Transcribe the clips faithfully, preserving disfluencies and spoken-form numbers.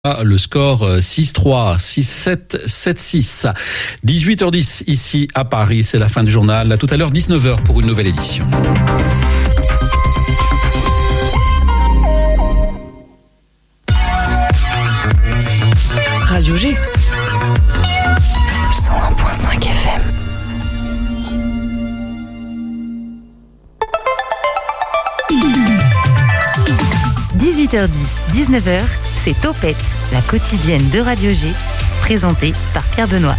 Le score six trois, six sept, sept six. dix-huit heures dix ici à Paris, c'est la fin du journal. À tout à l'heure, dix-neuf heures pour une nouvelle édition. Radio G cent un virgule cinq F M. dix-huit heures dix, dix-neuf heures, c'est Topette, la quotidienne de Radio G, présentée par Pierre Benoît.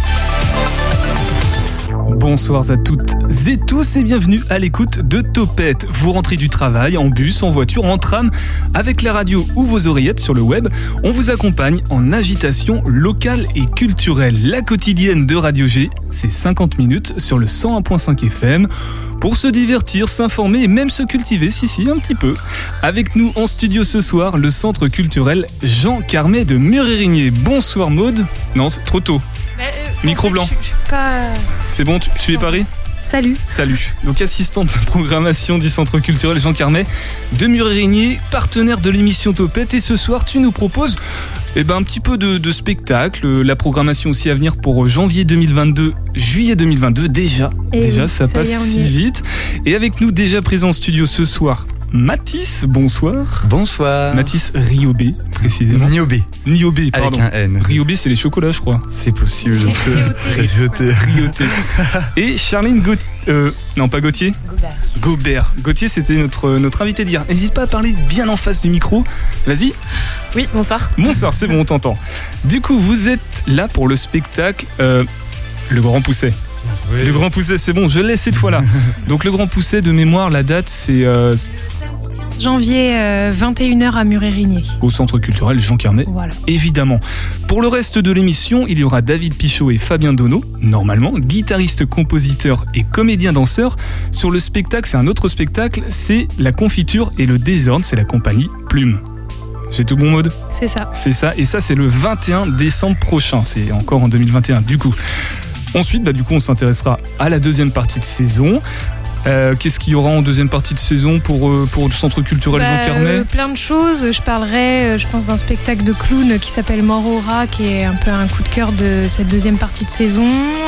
Bonsoir à toutes et tous et bienvenue à l'écoute de Topette. Vous rentrez du travail, en bus, en voiture, en tram, avec la radio ou vos oreillettes sur le web. On vous accompagne en agitation locale et culturelle. La quotidienne de Radio G, c'est cinquante minutes sur le cent un virgule cinq F M pour se divertir, s'informer et même se cultiver, si si, un petit peu. Avec nous en studio ce soir, le centre culturel Jean Carmet de Mur-Érigné. Bonsoir Maude. Non, c'est trop tôt. Bah, euh, Micro en fait, blanc. Je, je suis pas... C'est bon, tu, tu es paré ? Salut. Salut. Donc assistante de programmation du centre culturel Jean Carmet de Mur-Érigné, partenaire de l'émission Topette. Et ce soir, tu nous proposes eh ben, un petit peu de, de spectacle. La programmation aussi à venir pour janvier deux mille vingt-deux, juillet deux mille vingt-deux. Déjà, et déjà oui, ça, ça passe y est, si vite. Et avec nous déjà présent en studio ce soir, Mathis, bonsoir. Bonsoir. Mathis Riobé, précisément. Niobé. Niobé, pardon. Avec un N. Riobé, c'est les chocolats, je crois. C'est possible, je sais. Rioté. Rioté. Et Charline Gauthier. Euh, non, pas Gauthier. Gobert. Gobert. Gauthier, c'était notre, notre invité d'hier. N'hésite pas à parler bien en face du micro. Vas-y. Oui, bonsoir. Bonsoir, c'est bon, on t'entend. Du coup, vous êtes là pour le spectacle euh, Le Grand Pousset. Oui. Le Grand Pousset, c'est bon, je l'ai cette fois-là. Donc le Grand Pousset, de mémoire, la date, c'est... Euh, janvier, euh, vingt et une heures à Mur-Érigné. Au centre culturel Jean Carmet, voilà. Évidemment. Pour le reste de l'émission, il y aura David Pichot et Fabien Donneau, normalement, guitaristes, compositeurs et comédiens-danseurs. Sur le spectacle, c'est un autre spectacle, c'est La Confiture et le Désordre, c'est la compagnie Plume. J'ai tout bon, Maude ? C'est ça. C'est ça, et ça c'est le vingt et un décembre prochain, c'est encore en deux mille vingt et un du coup. Ensuite, bah, du coup, on s'intéressera à la deuxième partie de saison. Euh, qu'est-ce qu'il y aura en deuxième partie de saison pour, euh, pour le centre culturel bah, Jean Carmet ? euh, Plein de choses. Je parlerai, euh, je pense, d'un spectacle de clown qui s'appelle Mort au rat, qui est un peu un coup de cœur de cette deuxième partie de saison.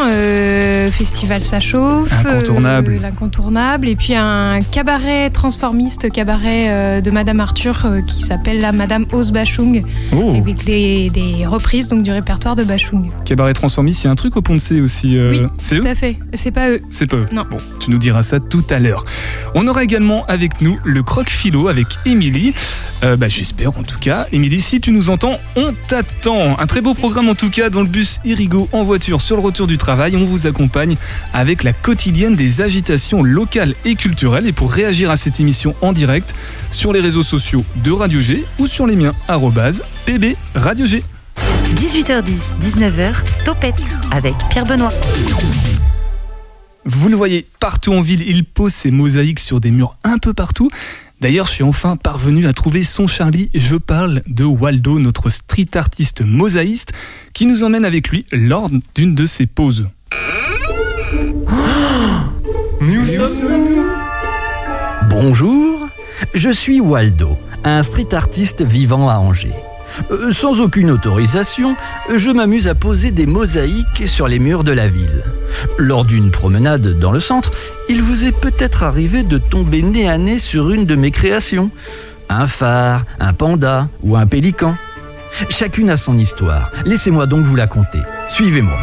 Euh, Festival Ça Chauffe. Incontournable. Euh, l'incontournable. Et puis un cabaret transformiste, cabaret euh, de Madame Arthur, euh, qui s'appelle la Madame Ose Bachung, oh. avec des, des reprises donc, du répertoire de Bachung. Cabaret transformiste, il y a un truc au Pont de C aussi. Euh, oui, c'est tout eux à fait. C'est pas eux. C'est pas eux. Non. Bon, tu nous diras ça tout à l'heure. On aura également avec nous le croque-philo avec Émilie. Euh, bah, j'espère en tout cas. Émilie, si tu nous entends, on t'attend. Un très beau programme en tout cas dans le bus Irigo en voiture sur le retour du travail. On vous accompagne avec la quotidienne des agitations locales et culturelles. Et pour réagir à cette émission en direct, sur les réseaux sociaux de Radio G ou sur les miens, arobase P B Radio G. dix-huit heures dix, dix-neuf heures, Topette avec Pierre Benoît. Vous le voyez, partout en ville, il pose ses mosaïques sur des murs un peu partout. D'ailleurs, je suis enfin parvenu à trouver son Charlie. Je parle de Waldo, notre street artiste mosaïste, qui nous emmène avec lui lors d'une de ses pauses. Oh, mais où sommes-nous ? Bonjour, je suis Waldo, un street artiste vivant à Angers. Euh, sans aucune autorisation, je m'amuse à poser des mosaïques sur les murs de la ville. Lors d'une promenade dans le centre, il vous est peut-être arrivé de tomber nez à nez sur une de mes créations. Un phare, un panda ou un pélican. Chacune a son histoire. Laissez-moi donc vous la conter. Suivez-moi.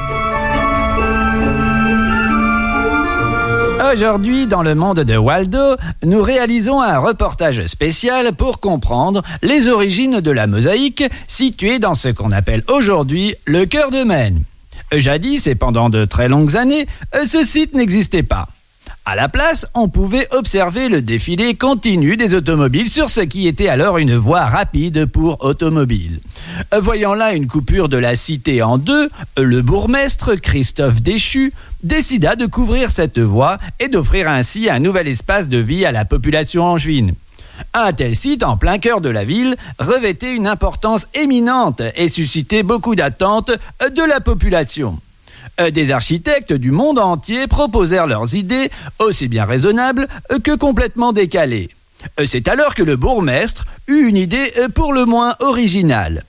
Aujourd'hui, dans le monde de Waldo, nous réalisons un reportage spécial pour comprendre les origines de la mosaïque située dans ce qu'on appelle aujourd'hui le cœur de Maine. Jadis et pendant de très longues années, ce site n'existait pas. À la place, on pouvait observer le défilé continu des automobiles sur ce qui était alors une voie rapide pour automobiles. Voyant là une coupure de la cité en deux, le bourgmestre Christophe Déchu décida de couvrir cette voie et d'offrir ainsi un nouvel espace de vie à la population angevine. Un tel site, en plein cœur de la ville, revêtait une importance éminente et suscitait beaucoup d'attentes de la population. Des architectes du monde entier proposèrent leurs idées, aussi bien raisonnables que complètement décalées. C'est alors que le bourgmestre eut une idée pour le moins originale.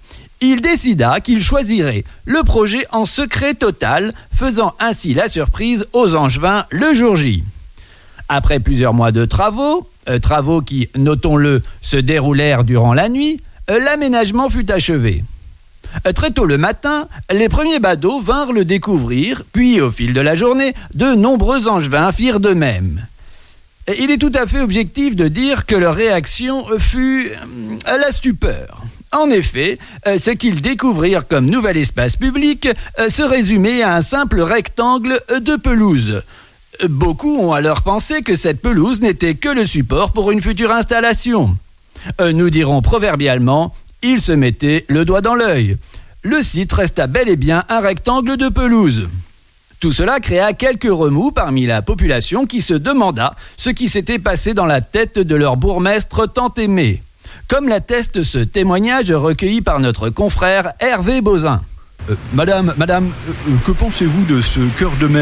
il décida qu'il choisirait le projet en secret total, faisant ainsi la surprise aux Angevins le jour J. Après plusieurs mois de travaux, euh, travaux qui, notons-le, se déroulèrent durant la nuit, euh, l'aménagement fut achevé. Euh, très tôt le matin, les premiers badauds vinrent le découvrir, puis au fil de la journée, de nombreux Angevins firent de même. Et il est tout à fait objectif de dire que leur réaction fut euh, la stupeur. En effet, euh, ce qu'ils découvrirent comme nouvel espace public euh, se résumait à un simple rectangle de pelouse. Beaucoup ont alors pensé que cette pelouse n'était que le support pour une future installation. Euh, nous dirons proverbialement, ils se mettaient le doigt dans l'œil. Le site resta bel et bien un rectangle de pelouse. Tout cela créa quelques remous parmi la population qui se demanda ce qui s'était passé dans la tête de leur bourgmestre tant aimé. Comme l'atteste ce témoignage recueilli par notre confrère Hervé Bozin. Euh, madame, madame, euh, que pensez-vous de ce cœur de Maine ?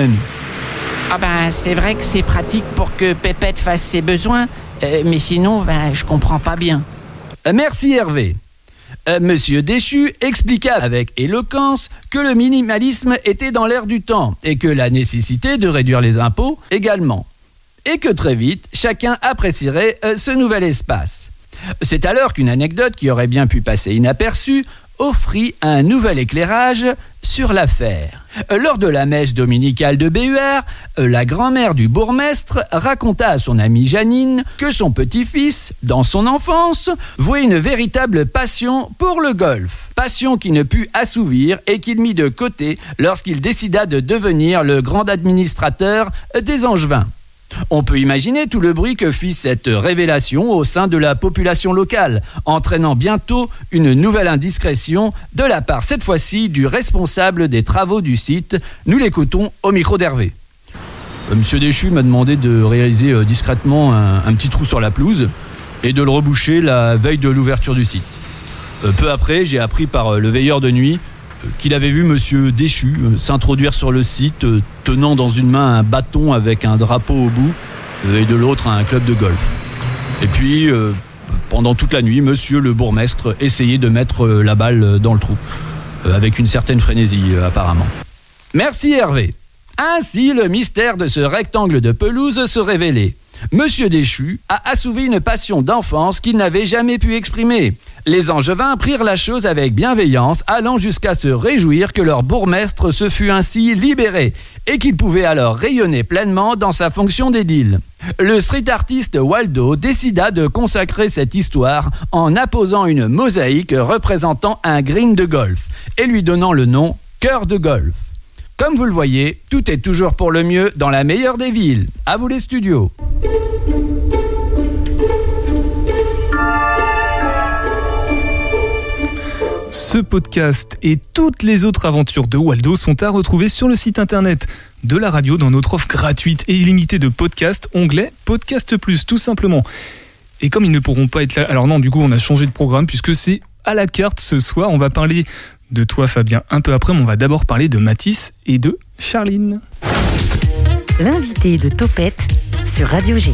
Ah ben, c'est vrai que c'est pratique pour que Pépette fasse ses besoins, euh, mais sinon, ben, je comprends pas bien. Euh, merci Hervé. Euh, Monsieur Déchu expliqua avec éloquence que le minimalisme était dans l'air du temps et que la nécessité de réduire les impôts également. Et que très vite, chacun apprécierait euh, ce nouvel espace. C'est alors qu'une anecdote qui aurait bien pu passer inaperçue offrit un nouvel éclairage sur l'affaire. Lors de la messe dominicale de Béhuard, la grand-mère du bourgmestre raconta à son amie Janine que son petit-fils, dans son enfance, vouait une véritable passion pour le golf. Passion qui ne put assouvir et qu'il mit de côté lorsqu'il décida de devenir le grand administrateur des Angevins. On peut imaginer tout le bruit que fit cette révélation au sein de la population locale, entraînant bientôt une nouvelle indiscrétion de la part cette fois-ci du responsable des travaux du site. Nous l'écoutons au micro d'Hervé. Euh, Monsieur Déchu m'a demandé de réaliser euh, discrètement un, un petit trou sur la pelouse et de le reboucher la veille de l'ouverture du site. Euh, peu après, j'ai appris par euh, le veilleur de nuit qu'il avait vu Monsieur Déchu s'introduire sur le site, tenant dans une main un bâton avec un drapeau au bout et de l'autre un club de golf. Et puis, euh, pendant toute la nuit, Monsieur le bourgmestre essayait de mettre la balle dans le trou, euh, avec une certaine frénésie euh, apparemment. Merci Hervé. Ainsi, le mystère de ce rectangle de pelouse se révélait. Monsieur Déchu a assouvi une passion d'enfance qu'il n'avait jamais pu exprimer. Les Angevins prirent la chose avec bienveillance, allant jusqu'à se réjouir que leur bourgmestre se fût ainsi libéré et qu'il pouvait alors rayonner pleinement dans sa fonction d'édile. Le street artiste Waldo décida de consacrer cette histoire en apposant une mosaïque représentant un green de golf et lui donnant le nom « Cœur de golf ». Comme vous le voyez, tout est toujours pour le mieux dans la meilleure des villes. À vous les studios. Ce podcast et toutes les autres aventures de Waldo sont à retrouver sur le site internet de la radio dans notre offre gratuite et illimitée de podcasts, onglet Podcast Plus, tout simplement. Et comme ils ne pourront pas être là, alors non, du coup on a changé de programme puisque c'est à la carte ce soir. On va parler de toi Fabien un peu après, mais on va d'abord parler de Mathis et de Charline. L'invité de Topette sur Radio G.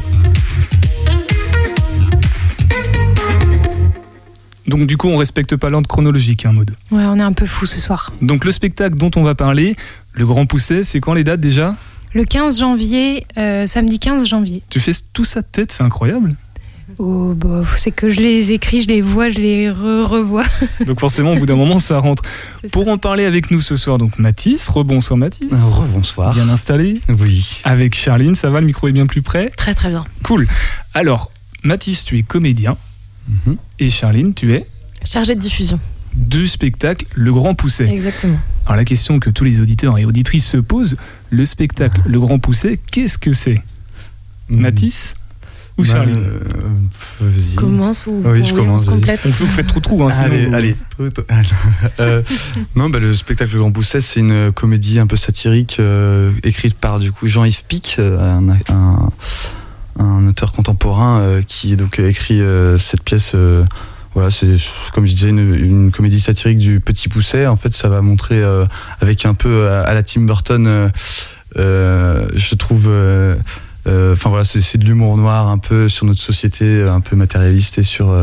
Donc du coup on respecte pas l'ordre chronologique, hein, Maud. Ouais, on est un peu fou ce soir. Donc le spectacle dont on va parler, le Grand Pousset, c'est quand les dates déjà ? Le quinze janvier, euh, samedi quinze janvier. Tu fais tout ça de tête, c'est incroyable. Oh, bah, c'est que je les écris, je les vois, je les re revois. Donc forcément, au bout d'un moment, ça rentre. Pour en parler avec nous ce soir, donc Mathis, rebonsoir Mathis. Rebonsoir. Bien installé. Oui. Avec Charline, ça va, le micro est bien plus près. Très très bien. Cool. Alors, Mathis, tu es comédien. Mm-hmm. Et Charline, tu es chargée de diffusion du spectacle Le Grand Pousset. Exactement. Alors la question que tous les auditeurs et auditrices se posent, le spectacle Le Grand Pousset, qu'est-ce que c'est ? mm. Mathis ou bah, Charline euh, Commence ou oui, je oui, commence, on se complète. On fait, vous faites trop trou, hein, sinon allez, vous... allez, trop, trop. euh, non, bah, le spectacle Le Grand Pousset, c'est une comédie un peu satirique euh, écrite par du coup Jean-Yves Pic, un, un, un auteur contemporain euh, qui donc a écrit euh, cette pièce. Euh, Voilà, c'est comme je disais une, une comédie satirique du Petit Pousset. En fait, ça va montrer euh, avec un peu à, à la Tim Burton, euh, euh, je trouve. Enfin euh, euh, voilà, c'est, c'est de l'humour noir un peu sur notre société, un peu matérialiste et sur euh,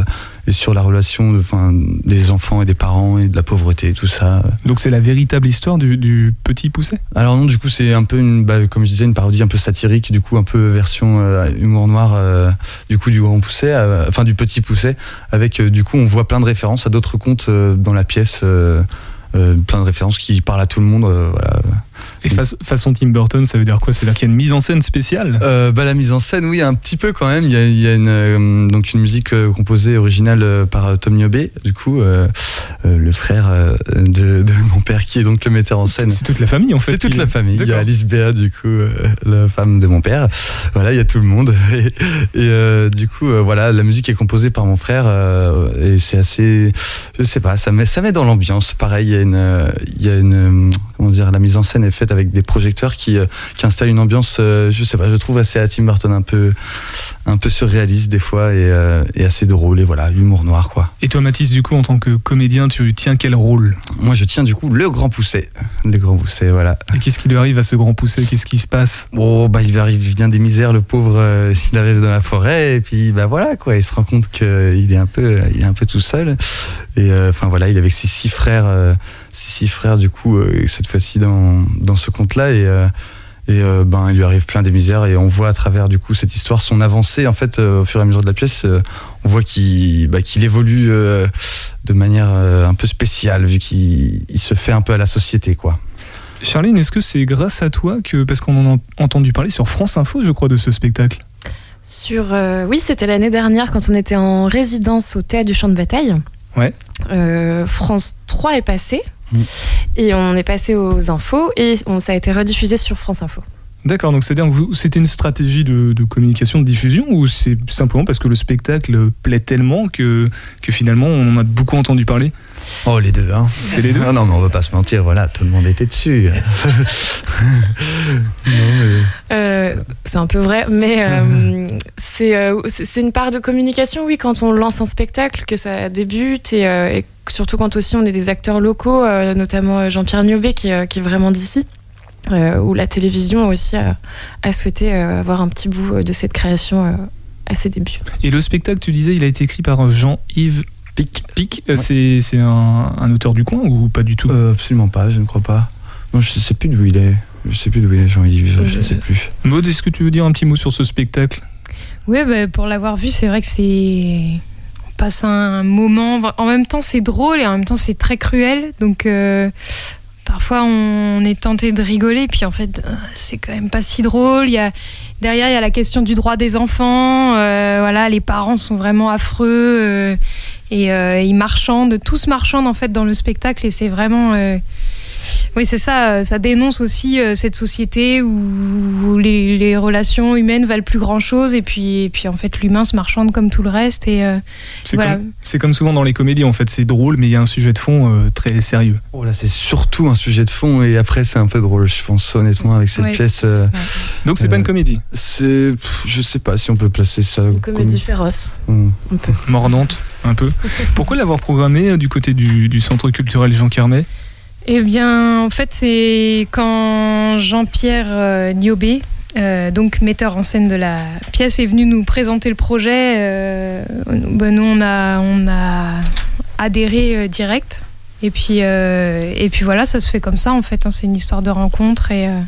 et sur la relation, enfin, des enfants et des parents et de la pauvreté, tout ça. Donc c'est la véritable histoire du, du Petit Poucet ? Alors non, du coup c'est un peu une, bah, comme je disais, une parodie un peu satirique, du coup un peu version euh, humour noir, euh, du coup du Grand Poucet, euh, enfin du Petit Poucet, avec euh, du coup on voit plein de références à d'autres contes euh, dans la pièce, euh, euh, plein de références qui parlent à tout le monde, euh, voilà. Et fa- façon Tim Burton, ça veut dire quoi ? C'est-à-dire qu'il y a une mise en scène spéciale ? euh, bah, La mise en scène, oui, un petit peu quand même. Il y a, il y a une, euh, donc une musique euh, composée originale euh, par euh, Tom Niobé, du coup, euh, euh, le frère euh, de, de mon père qui est donc le metteur en scène. C'est toute la famille en fait. C'est toute qui... la famille. D'accord. Il y a Alice Béa, du coup, euh, la femme de mon père. Voilà, il y a tout le monde. Et, et euh, du coup, euh, voilà, la musique est composée par mon frère euh, et c'est assez, je sais pas, ça met, ça met dans l'ambiance. Pareil, il y a une, euh, il y a une, comment dire, la mise en scène est faite avec des projecteurs qui, euh, qui installent une ambiance, euh, je sais pas, je trouve assez à Tim Burton, un peu, un peu surréaliste des fois et, euh, et assez drôle et voilà, humour noir quoi. Et toi Mathis, du coup en tant que comédien, tu tiens quel rôle ? Moi je tiens du coup le Grand Poucet, le Grand Poucet, voilà. Et qu'est-ce qui lui arrive à ce Grand Poucet ? Qu'est-ce qui se passe ? Oh bah il arrive, il vient des misères, le pauvre, euh, il arrive dans la forêt et puis bah voilà quoi, il se rend compte qu'il est un peu, il est un peu tout seul et enfin euh, voilà, il est avec ses six frères, euh, ses six frères du coup euh, cette fois-ci dans dans ce conte-là et euh, et euh, ben il lui arrive plein des misères et on voit à travers du coup cette histoire son avancée en fait euh, au fur et à mesure de la pièce, euh, on voit qu'il bah, qu'il évolue euh, de manière euh, un peu spéciale vu qu'il il se fait un peu à la société quoi. Charline, est-ce que c'est grâce à toi que, parce qu'on en a entendu parler sur France Info, je crois, de ce spectacle ? Sur, euh, oui, c'était l'année dernière quand on était en résidence au Théâtre du Champ de Bataille. Ouais. Euh, France trois est passé mmh. et on est passé aux infos et on, ça a été rediffusé sur France Info. D'accord, donc c'est-à-dire que vous, c'était une stratégie de, de communication, de diffusion, ou c'est simplement parce que le spectacle plaît tellement que, que finalement on en a beaucoup entendu parler ? Oh les deux hein. C'est les deux. Ah non mais on va pas se mentir, voilà, tout le monde était dessus. non, mais... euh, c'est un peu vrai, mais euh, c'est, euh, c'est une part de communication, oui, quand on lance un spectacle, que ça débute et, euh, et surtout quand aussi on est des acteurs locaux, euh, notamment Jean-Pierre Niobé qui, euh, qui est vraiment d'ici. Euh, où la télévision aussi a, a souhaité euh, avoir un petit bout de cette création euh, à ses débuts. Et le spectacle, tu disais, il a été écrit par Jean-Yves Pic. Pic, ouais. c'est, c'est un, un auteur du coin ou pas du tout ? euh, Absolument pas, je ne crois pas. Non, je sais plus d'où il est. Je sais plus d'où il est, Jean-Yves, je ne sais plus. Maud, est-ce que tu veux dire un petit mot sur ce spectacle ? Oui, bah, pour l'avoir vu, c'est vrai que c'est... On passe un moment... En même temps, c'est drôle et en même temps, c'est très cruel. Donc... Euh... Parfois, on est tenté de rigoler, puis en fait, c'est quand même pas si drôle. Il y a, derrière, il y a la question du droit des enfants. Euh, voilà, les parents sont vraiment affreux euh, et euh, ils marchandent, tous marchandent en fait dans le spectacle, et c'est vraiment, euh, oui, c'est ça. Ça dénonce aussi euh, cette société où, où les, les relations humaines valent plus grand chose, et puis, et puis en fait, l'humain se marchande comme tout le reste. Et euh, c'est, voilà. comme, c'est comme souvent dans les comédies, en fait, c'est drôle, mais il y a un sujet de fond euh, très sérieux. Oh là, c'est surtout un sujet de fond, et après, c'est un peu drôle, je pense, honnêtement, avec cette ouais, pièce. Euh, Donc, c'est euh, pas une comédie ? C'est, pff, je sais pas si on peut placer ça. Une comédie comme... féroce. Mmh. Un peu. Mordante, un peu. Pourquoi l'avoir programmé euh, du côté du, du Centre culturel Jean Kermet ? Eh bien, en fait, c'est quand Jean-Pierre euh, Niobé, euh, donc metteur en scène de la pièce, est venu nous présenter le projet. Euh, ben, nous, on a, on a adhéré euh, direct. Et puis, euh, et puis voilà, ça se fait comme ça, en fait. Hein, c'est une histoire de rencontre. Et, euh...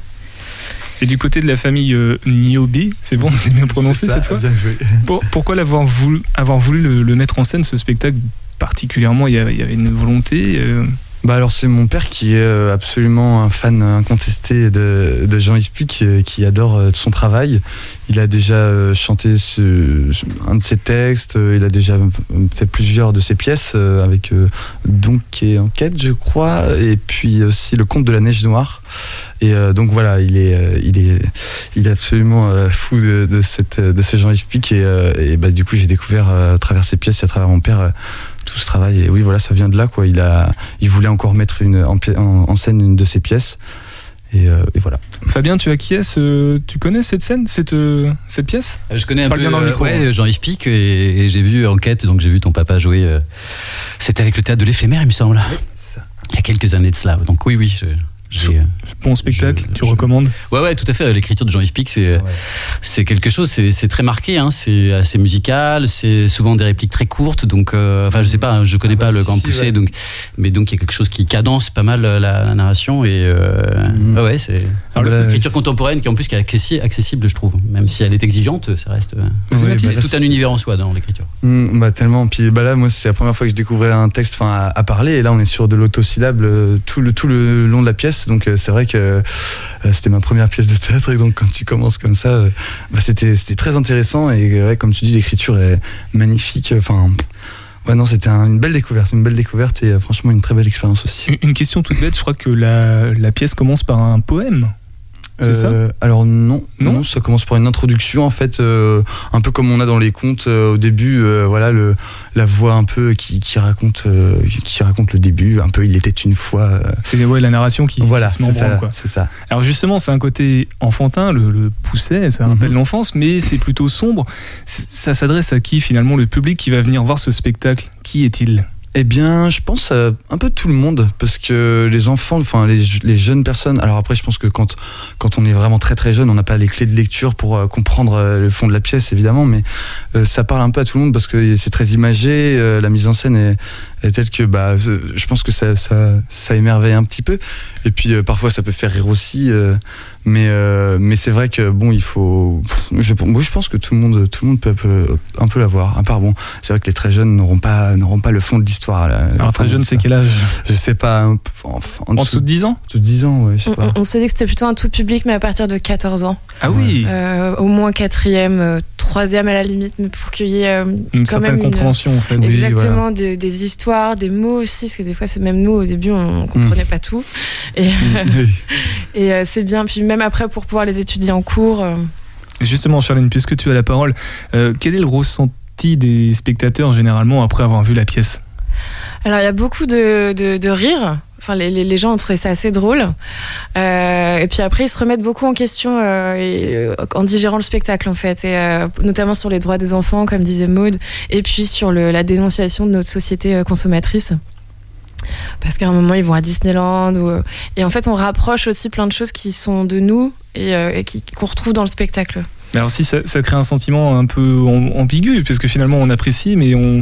et du côté de la famille euh, Niobé, c'est bon, je l'ai bien prononcé ça, cette fois. Bien joué. Pour, pourquoi l'avoir voulu, avoir voulu le, le mettre en scène, ce spectacle particulièrement ? Il y avait, il y avait une volonté euh... Bah alors c'est mon père qui est absolument un fan incontesté de, de Jean-Yves Pic, qui adore son travail. Il a déjà chanté ce, un de ses textes, il a déjà fait plusieurs de ses pièces avec Don et Enquête, je crois, et puis aussi Le Conte de la Neige Noire. Et euh, donc voilà, il est, il est, il est absolument euh, fou de, de, cette, de ce Jean-Yves Pic, et, euh, et bah, du coup j'ai découvert euh, à travers ses pièces et à travers mon père euh, tout ce travail. Et oui, voilà, ça vient de là, quoi. Il a, il voulait encore mettre une, en, en, en scène une de ses pièces. Et, euh, et voilà. Fabien, tu acquiesces, euh, tu connais cette scène, cette, euh, cette pièce ? Je connais un Parle peu bien dans le micro, ouais, hein. Jean-Yves Pic, et, et j'ai vu Enquête, donc j'ai vu ton papa jouer. Euh, c'était avec le théâtre de l'éphémère, il me semble. Oui, c'est ça. Il y a quelques années de cela. Donc oui, oui, je, J'ai, bon spectacle, je, tu je... recommandes? Ouais, ouais, tout à fait. L'écriture de Jean-Yves Pic, c'est, ouais. c'est quelque chose, c'est, c'est très marqué, hein, c'est assez musical, c'est souvent des répliques très courtes, donc, euh, enfin, je sais pas, je connais ah bah pas si, le Grand Poussé, ouais. donc, mais donc il y a quelque chose qui cadence pas mal la, la narration et, euh, mmh. ouais, ouais, c'est Alors, une écriture contemporaine qui en plus qui est accessible, je trouve, même si elle est exigeante, ça reste, c'est, ouais, c'est bah, tout un univers en soi dans l'écriture. Mmh, bah tellement, puis bah là, moi, c'est la première fois que je découvrais un texte, enfin, à, à parler, et là, on est sur de l'autosyllabe euh, tout le tout le long de la pièce, donc euh, c'est vrai que euh, c'était ma première pièce de théâtre, et donc quand tu commences comme ça, euh, bah, c'était c'était très intéressant, et ouais, comme tu dis, l'écriture est magnifique, enfin. Ouais, non, c'était un, une belle découverte, une belle découverte, et euh, franchement, une très belle expérience aussi. Une question toute bête, je crois que la, la pièce commence par un poème. C'est euh, ça Alors non, non, non, ça commence par une introduction en fait, euh, un peu comme on a dans les contes euh, au début, euh, voilà le la voix un peu qui, qui raconte euh, qui raconte le début, un peu il était une fois. Euh... C'est ouais, la narration qui, voilà, qui se met en branle, quoi. C'est ça. Alors justement, c'est un côté enfantin, le, le Pousset, ça rappelle mm-hmm. l'enfance, mais c'est plutôt sombre. C'est, ça s'adresse à qui finalement, le public qui va venir voir ce spectacle? Qui est-il? Eh bien, je pense à un peu tout le monde, parce que les enfants, enfin les, les jeunes personnes. Alors après, je pense que quand quand on est vraiment très très jeune, on n'a pas les clés de lecture pour euh, comprendre euh, le fond de la pièce, évidemment, mais euh, ça parle un peu à tout le monde parce que c'est très imagé, euh, la mise en scène est, est telle que bah, je pense que ça ça ça émerveille un petit peu. Et puis euh, parfois, ça peut faire rire aussi. Euh, mais euh, mais c'est vrai que bon, il faut. Je, moi, je pense que tout le monde tout le monde peut, peut un peu l'avoir. À part bon, c'est vrai que les très jeunes n'auront pas n'auront pas le fond de l'histoire. Là, Alors très jeune, c'est quel âge? Je sais pas. En, en, en dessous de dix ans? En dessous de dix ans, ouais. Je sais on, pas. On s'est dit que c'était plutôt un tout public, mais à partir de quatorze ans. Ah oui. Euh, au moins quatrième, euh, troisième à la limite, mais pour qu'il y ait euh, une quand certaine même compréhension une, en fait. Exactement, oui, voilà. des, des histoires, des mots aussi, parce que des fois, c'est même nous au début, on, on comprenait mmh. pas tout. Et, mmh. et euh, c'est bien. Puis même après, pour pouvoir les étudier en cours. Euh... Justement, Charlène, puisque tu as la parole, euh, quel est le ressenti des spectateurs généralement après avoir vu la pièce? Alors, il y a beaucoup de, de, de rire. Enfin, les, les, les gens ont trouvé ça assez drôle. Euh, et puis après, ils se remettent beaucoup en question euh, et, euh, en digérant le spectacle, en fait. Et, euh, notamment sur les droits des enfants, comme disait Maude. Et puis sur le, la dénonciation de notre société euh, consommatrice. Parce qu'à un moment, ils vont à Disneyland. Ou, euh, et en fait, on rapproche aussi plein de choses qui sont de nous et, euh, et qui, qu'on retrouve dans le spectacle. Mais alors si ça, ça crée un sentiment un peu ambigu, parce que finalement on apprécie, mais on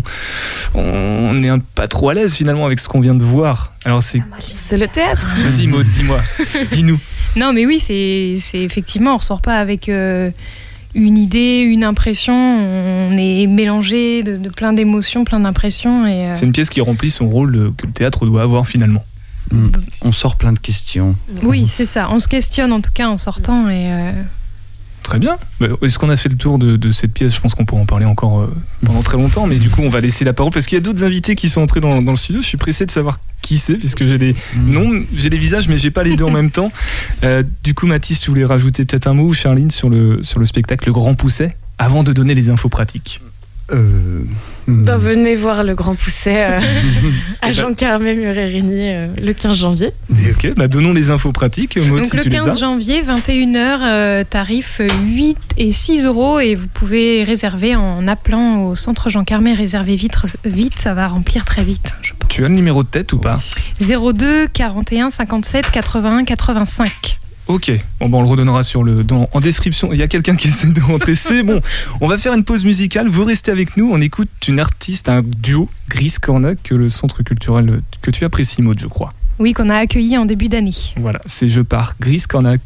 on n'est pas trop à l'aise finalement avec ce qu'on vient de voir. Alors c'est c'est le théâtre. Vas-y Maud, dis-moi, dis-nous. Non mais oui, c'est c'est effectivement on ressort pas avec euh, une idée, une impression, on est mélangé de, de plein d'émotions, plein d'impressions et. Euh... C'est une pièce qui remplit son rôle que le théâtre doit avoir finalement. Mmh. On sort plein de questions. Oui, c'est ça. On se questionne en tout cas en sortant et. Euh... Très bien. Est-ce qu'on a fait le tour de, de cette pièce? Je pense qu'on pourra en parler encore euh, pendant très longtemps, mais du coup on va laisser la parole parce qu'il y a d'autres invités qui sont entrés dans, dans le studio. Je suis pressé de savoir qui c'est puisque j'ai les mmh. noms, j'ai les visages, mais j'ai pas les deux en même temps. Euh, du coup, Mathis, tu voulais rajouter peut-être un mot, ou Charline, sur le sur le spectacle Le Grand Pousset, avant de donner les infos pratiques. Euh... Ben, venez voir Le Grand Pousset euh, à Jean Carmet Murérini euh, le quinze janvier. Et ok, bah donnons les infos pratiques. Maud, Donc si le tu quinze janvier, vingt et une heures, euh, tarif huit et six euros et vous pouvez réserver en appelant au centre Jean Carmet. Réservez vite, vite, ça va remplir très vite. Je pense. Tu as le numéro de tête ou pas? zéro deux quarante et un cinquante-sept quatre-vingt-un quatre-vingt-cinq. Ok, bon, ben on le redonnera sur le, dans, en description. Il y a quelqu'un qui essaie de rentrer, c'est bon. On va faire une pause musicale, vous restez avec nous. On écoute une artiste, un duo, Gris Cornac, que le centre culturel que tu apprécies, Maud, je crois. Oui, qu'on a accueilli en début d'année. Voilà, c'est Je pars, Gris Cornac.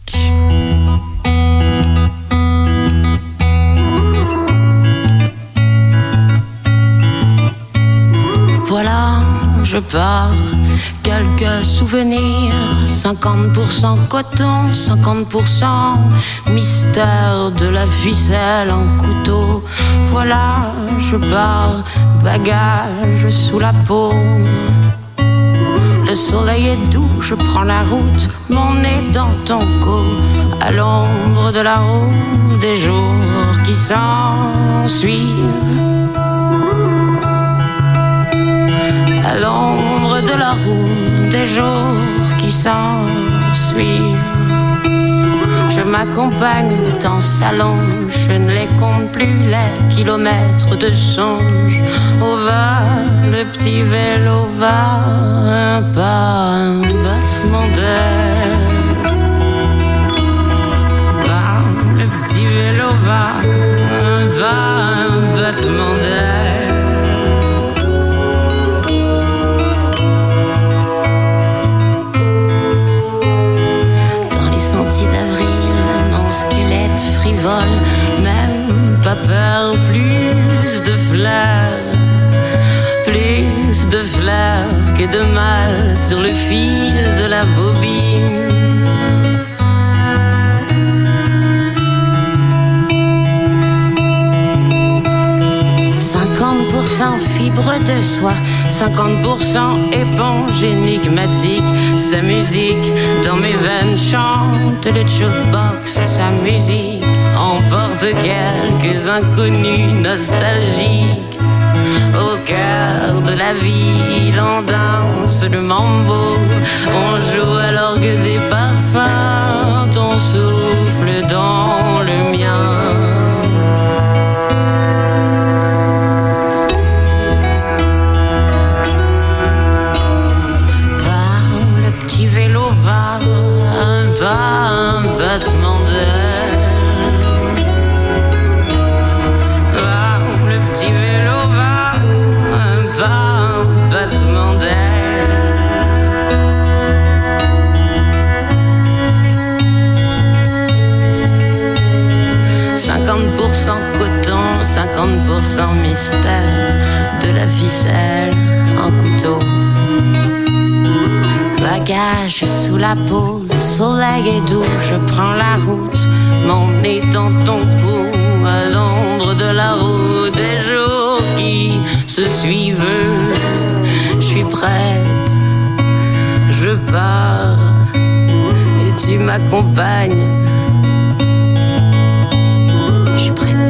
Voilà, je pars, quelques souvenirs, cinquante pour cent coton, cinquante pour cent mystère de la ficelle en couteau. Voilà, je pars, bagage sous la peau. Le soleil est doux, je prends la route, mon nez dans ton cou, à l'ombre de la roue des jours qui s'ensuivent. À l'ombre de la roue des jours qui s'ensuivent. Je m'accompagne, le temps s'allonge, je ne les compte plus les kilomètres de songe. Au va, le petit vélo va, un pas, un battement d'air. de mal sur le fil de la bobine. cinquante pour cent fibre de soie, cinquante pour cent éponge énigmatique. Sa musique dans mes veines chante le jukebox. Sa musique emporte quelques inconnus nostalgiques. Au cœur de la ville, on danse le mambo. On joue à l'orgue des parfums. Ton souffle dans le mien. Un battement d'aile. Ah, le petit vélo va, un pas, un battement d'aile. cinquante pour cent coton, cinquante pour cent mystère. De la ficelle, un couteau. Bagage sous la peau, le soleil est doux, je prends la route, mon nez dans ton cou, à l'ombre de la roue, des jours qui se suivent, je suis prête, je pars, et tu m'accompagnes, je suis prête.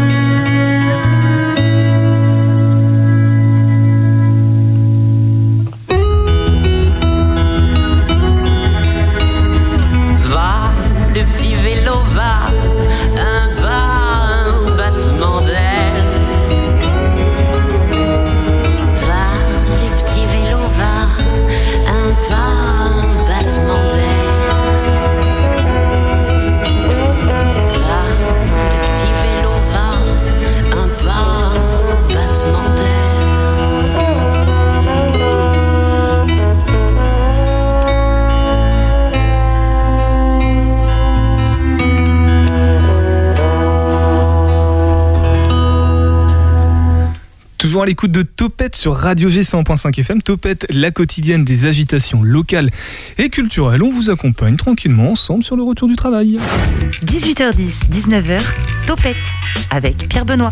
Toujours à l'écoute de Topette sur Radio G cent point cinq F M. Topette, la quotidienne des agitations locales et culturelles. On vous accompagne tranquillement ensemble sur le retour du travail. dix-huit heures dix, dix-neuf heures, Topette avec Pierre Benoît.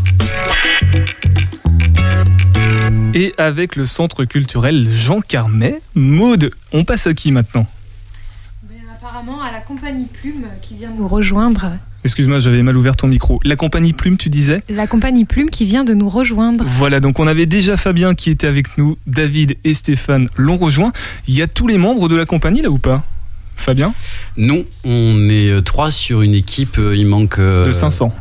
Et avec le centre culturel Jean Carmet. Maude, on passe à qui maintenant ? Ben, apparemment à la compagnie Plume qui vient nous rejoindre. Excuse-moi, j'avais mal ouvert ton micro. La compagnie Plume, tu disais ? La compagnie Plume qui vient de nous rejoindre. Voilà, donc on avait déjà Fabien qui était avec nous, David et Stéphane l'ont rejoint. Il y a tous les membres de la compagnie là ou pas ? Fabien ? Non, on est trois sur une équipe, il manque... Euh... De cinq cents.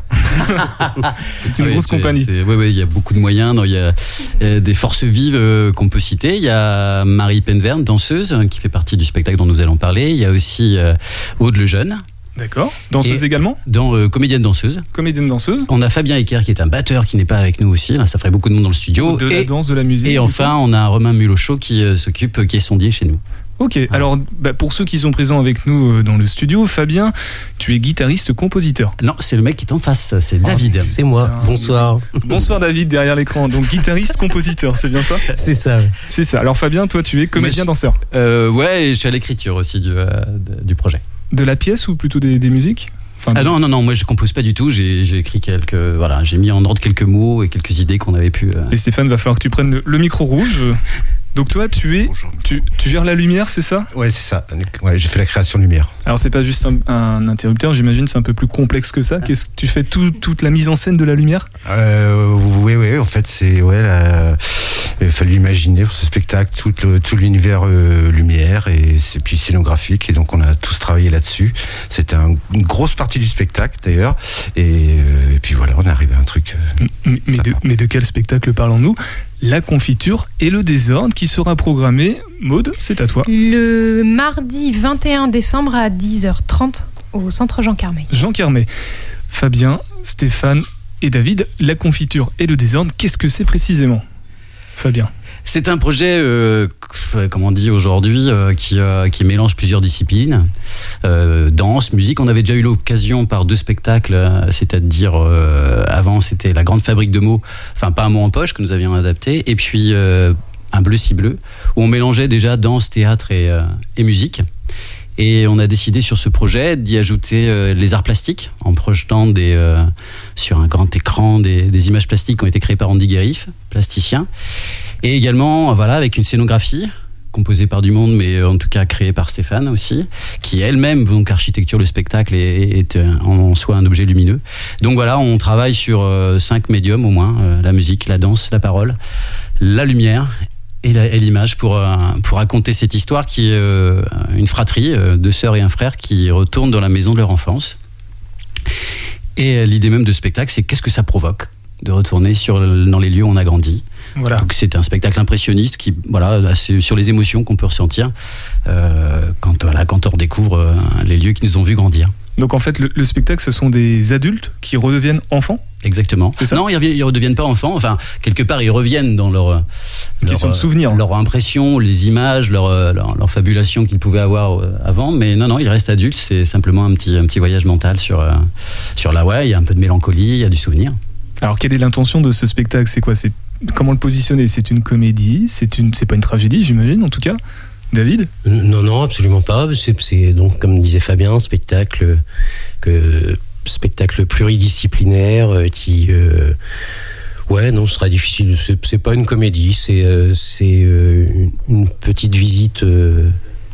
C'est une oui, grosse c'est, compagnie. C'est, oui, oui, il y a beaucoup de moyens, il y a euh, des forces vives euh, qu'on peut citer. Il y a Marie Penverne, danseuse, qui fait partie du spectacle dont nous allons parler. Il y a aussi euh, Aude Lejeune. D'accord. Danseuse et également ? Dans euh, comédienne danseuse. Comédienne danseuse. On a Fabien Ecker qui est un batteur qui n'est pas avec nous aussi. Là, ça ferait beaucoup de monde dans le studio. De et, la danse, de la musique. Et enfin, on a Romain Mulochot qui euh, s'occupe, qui est sondier chez nous. Ok, ah. alors bah, pour ceux qui sont présents avec nous euh, dans le studio, Fabien, tu es guitariste-compositeur. Non, c'est le mec qui est en face, c'est David. Oh, c'est moi, putain, bonsoir. Bonsoir David, derrière l'écran. Donc guitariste-compositeur, c'est bien ça ? C'est ça. Ouais. C'est ça. Alors Fabien, toi tu es comédien-danseur. euh, Ouais, et je suis à l'écriture aussi du, euh, du projet. De la pièce ou plutôt des, des musiques ? Enfin, ah non, non, non, moi je compose pas du tout, j'ai, j'ai écrit quelques... Voilà, j'ai mis en ordre quelques mots et quelques idées qu'on avait pu... Euh... Et Stéphane, va falloir que tu prennes le, le micro rouge. Donc toi, tu es, tu, tu gères la lumière, c'est ça ? Ouais, c'est ça. Ouais, j'ai fait la création de lumière. Alors c'est pas juste un, un interrupteur, j'imagine, c'est un peu plus complexe que ça. Qu'est-ce que tu fais tout, toute la mise en scène de la lumière ? euh, Oui, oui. En fait, c'est ouais. La... Il a fallu imaginer pour ce spectacle tout, le, tout l'univers euh, lumière et, et puis scénographique. Et donc on a tous travaillé là-dessus. C'était un, une grosse partie du spectacle d'ailleurs. Et, euh, et puis voilà, on est arrivé à un truc. Euh, mais, mais, de, mais de quel spectacle parlons-nous ? La confiture et le désordre qui sera programmé. Maude, c'est à toi. Le mardi vingt et un décembre à dix heures trente au centre Jean Carmet. Jean Carmet. Fabien, Stéphane et David, la confiture et le désordre, qu'est-ce que c'est précisément ? Fabien. C'est un projet, euh, comme on dit aujourd'hui, euh, qui, euh, qui mélange plusieurs disciplines. Euh, danse, musique. On avait déjà eu l'occasion par deux spectacles, c'est-à-dire euh, avant c'était La Grande Fabrique de mots, enfin pas un mot en poche que nous avions adapté, et puis euh, un bleu si bleu, où on mélangeait déjà danse, théâtre et, euh, et musique. Et on a décidé sur ce projet d'y ajouter euh, les arts plastiques, en projetant des, euh, sur un grand écran des, des images plastiques qui ont été créées par Andy Guérif, plasticien. Et également, voilà, avec une scénographie composée par du monde, mais en tout cas créée par Stéphane aussi, qui elle-même, donc architecture le spectacle, est, est en soi un objet lumineux. Donc voilà, on travaille sur euh, cinq médiums au moins, euh, la musique, la danse, la parole, la lumière et, la, et l'image pour, euh, pour raconter cette histoire qui est euh, une fratrie, euh, deux sœurs et un frère qui retournent dans la maison de leur enfance. Et euh, l'idée même de ce spectacle, c'est qu'est-ce que ça provoque de retourner sur, dans les lieux où on a grandi. Voilà. Donc c'est un spectacle impressionniste qui, voilà, sur les émotions qu'on peut ressentir euh, quand, voilà, quand on redécouvre euh, les lieux qui nous ont vu grandir. Donc en fait, le, le spectacle, ce sont des adultes qui redeviennent enfants ? Exactement. C'est ça ? Non, ils ne redeviennent pas enfants. Enfin, quelque part, ils reviennent dans leur, question leur, de souvenir. leur impression, les images, leur, leur, leur fabulation qu'ils pouvaient avoir avant. Mais non, non, ils restent adultes. C'est simplement un petit, un petit voyage mental sur, euh, sur la ouais. Il y a un peu de mélancolie, il y a du souvenir. Alors, quelle est l'intention de ce spectacle ? C'est quoi ? C'est comment le positionner ? C'est une comédie ? C'est une, c'est pas une tragédie, j'imagine, en tout cas. David ? Non, non, absolument pas. C'est, c'est donc, comme disait Fabien, un spectacle, que, spectacle pluridisciplinaire qui, euh, ouais, non, ce sera difficile. C'est, c'est pas une comédie, c'est, euh, c'est euh, une petite visite euh,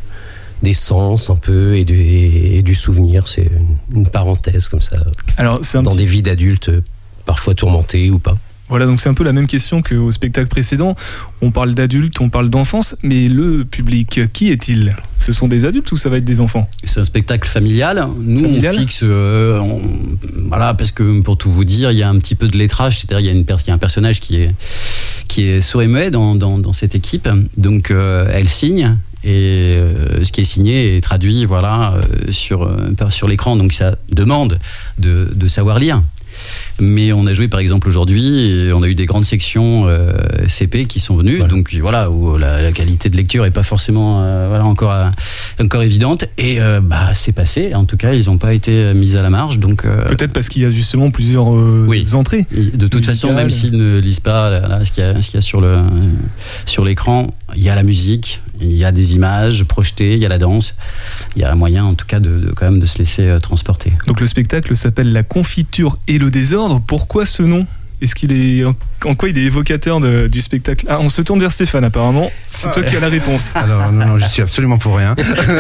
des sens un peu et, de, et, et du souvenir. C'est une, une parenthèse comme ça. Alors, c'est un dans petit... des vies d'adultes, parfois tourmentés ou pas. Voilà, donc c'est un peu la même question qu'au spectacle précédent. On parle d'adultes, on parle d'enfance, mais le public, qui est-il ? Ce sont des adultes ou ça va être des enfants ? C'est un spectacle familial. Nous, familial on fixe... Euh, on, voilà, parce que pour tout vous dire, il y a un petit peu de lettrage, c'est-à-dire il y a, une, il y a un personnage qui est, qui est sourd et muet dans, dans, dans cette équipe. Donc, euh, elle signe. Et euh, ce qui est signé est traduit, voilà, euh, sur, euh, sur l'écran. Donc, ça demande de, de savoir lire. Mais on a joué par exemple aujourd'hui et on a eu des grandes sections euh, C P qui sont venues, voilà. Donc voilà, où la, la qualité de lecture est pas forcément euh, voilà, encore, euh, encore évidente et euh, bah, c'est passé, en tout cas ils n'ont pas été mis à la marge. Donc, euh, peut-être parce qu'il y a justement plusieurs euh, oui. entrées. De toute musicales. Façon, même s'ils ne lisent pas là, là, ce, qu'il y a, ce qu'il y a sur, le, sur l'écran, il y a la musique, il y a des images projetées, il y a la danse, il y a moyen en tout cas de, de, quand même de se laisser euh, transporter. Donc le spectacle s'appelle La confiture et le désordre. Pourquoi ce nom ? Est-ce qu'il est en quoi il est évocateur de, du spectacle ? Ah, on se tourne vers Stéphane apparemment. C'est ah, toi ouais. qui as la réponse. Alors non, non, je suis absolument pour rien.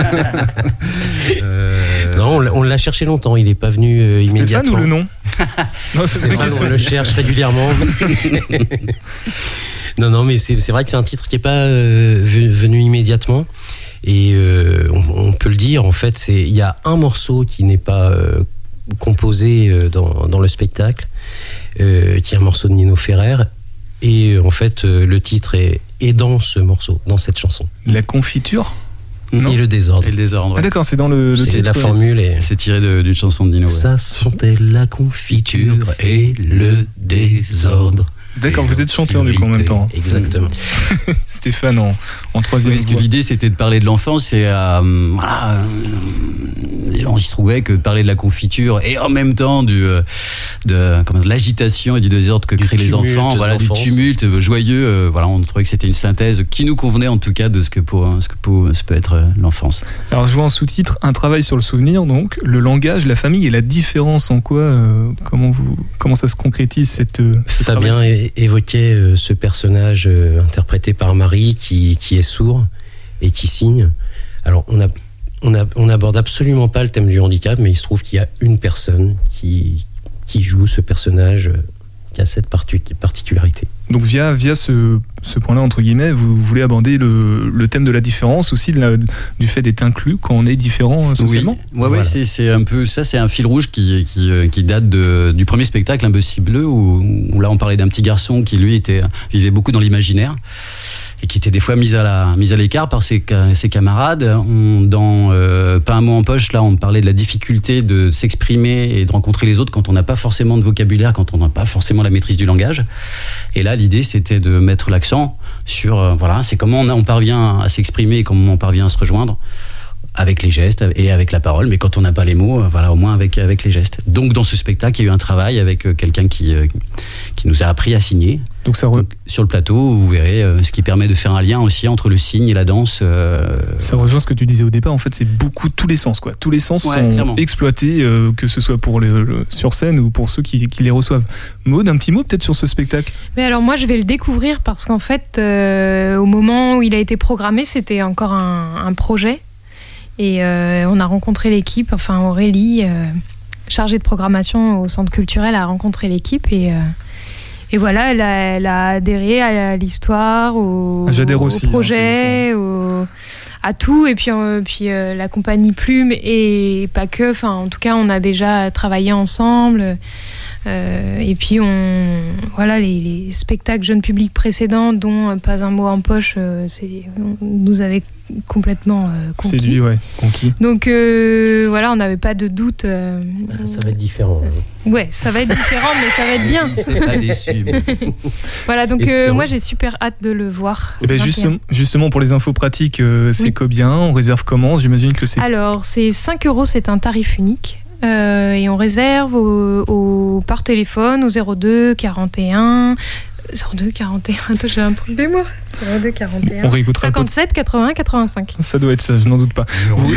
euh... Non, on l'a cherché longtemps. Il n'est pas venu euh, immédiatement. Stéphane ou le nom ? Non, c'est Stéphane, question. On le cherche régulièrement. non, non, mais c'est, c'est vrai que c'est un titre qui n'est pas euh, venu immédiatement. Et euh, on, on peut le dire. En fait, c'est il y a un morceau qui n'est pas euh, composé dans, dans le spectacle, euh, qui est un morceau de Nino Ferrer, et euh, en fait euh, le titre est, est dans ce morceau, dans cette chanson. La confiture non. Et le désordre. Et le désordre. Ah d'accord, c'est dans le, le c'est titre. La formule est... C'est tiré de, d'une chanson de Nino. Ouais. Ça sentait la confiture et le désordre. D'accord, vous êtes chanteur du coup en même temps. Exactement. Stéphane en, en troisième oui, parce voix. Que l'idée c'était de parler de l'enfance et euh, voilà, euh, on s'y trouvait que de parler de la confiture et en même temps du, euh, de, comment, de l'agitation et du désordre que du créent les enfants, voilà, du tumulte joyeux. Euh, voilà, on trouvait que c'était une synthèse qui nous convenait en tout cas de ce que, pour, ce que pour, ce peut être euh, l'enfance. Alors je vois en sous-titre un travail sur le souvenir, donc le langage, la famille et la différence en quoi, euh, comment, vous, comment ça se concrétise cette, euh, ce T'as travail bien évoqué euh, ce personnage euh, interprété par Marie qui, qui est sourd et qui signe. Alors on a On a, on n'aborde absolument pas le thème du handicap, mais il se trouve qu'il y a une personne qui, qui joue ce personnage qui a cette particularité. Donc via, via ce, ce point-là, entre guillemets, vous voulez aborder le, le thème de la différence, aussi de la, du fait d'être inclus quand on est différent socialement. Oui, ouais, voilà. ouais, c'est, c'est un peu, ça c'est un fil rouge qui, qui, qui date de, du premier spectacle, Un bleu si bleu, où, où là on parlait d'un petit garçon qui lui était, vivait beaucoup dans l'imaginaire et qui était des fois mis à, la, mis à l'écart par ses, ses camarades. On, dans euh, Pas un mot en poche, là on parlait de la difficulté de s'exprimer et de rencontrer les autres quand on n'a pas forcément de vocabulaire, quand on n'a pas forcément la maîtrise du langage. Et là l'idée c'était de mettre l'accent sur, euh, voilà, c'est comment on, a, on parvient à s'exprimer et comment on parvient à se rejoindre avec les gestes et avec la parole, mais quand on n'a pas les mots, voilà, au moins avec, avec les gestes. Donc dans ce spectacle, il y a eu un travail avec quelqu'un qui, qui nous a appris à signer. Donc, ça re... Donc, sur le plateau, vous verrez, euh, ce qui permet de faire un lien aussi entre le signe et la danse. Euh... Ça rejoint ce que tu disais au départ, en fait c'est beaucoup tous les sens, quoi. Tous les sens ouais, sont clairement. exploités, euh, que ce soit pour le, le, sur scène ou pour ceux qui, qui les reçoivent. Maud, un petit mot peut-être sur ce spectacle? Mais alors moi je vais le découvrir parce qu'en fait euh, au moment où il a été programmé, c'était encore un, un projet. Et euh, on a rencontré l'équipe, enfin Aurélie, euh, chargée de programmation au centre culturel, a rencontré l'équipe et, euh, et voilà, elle a, elle a adhéré à l'histoire, au, J'adhère au aussi, projet, hein, au, à tout. Et puis, euh, puis euh, la compagnie Plume et pas que, enfin en tout cas on a déjà travaillé ensemble. Euh, et puis on, voilà, les, les spectacles jeunes publics précédents, dont euh, Pas un mot en poche, euh, c'est, on nous avait complètement euh, conquis. C'est lui, ouais, conquis. Donc euh, voilà, on n'avait pas de doute. Euh, ah, ça va être différent. Euh, ouais, ça va être différent, mais ça va être bien. Je serais pas déçu. Mais... voilà, donc euh, moi j'ai super hâte de le voir. Et ben justement, justement, pour les infos pratiques, euh, c'est oui. combien? On réserve comment? J'imagine que c'est. Alors, c'est cinq euros, c'est un tarif unique. Euh, et on réserve au, au, par téléphone au zéro deux quarante et un zéro deux quarante et un, attends, j'ai un truc de mémoire. zéro deux quarante et un on réécoutera cinquante-sept quatre-vingts quatre-vingt-cinq. Ça doit être ça, je n'en doute pas. Oui.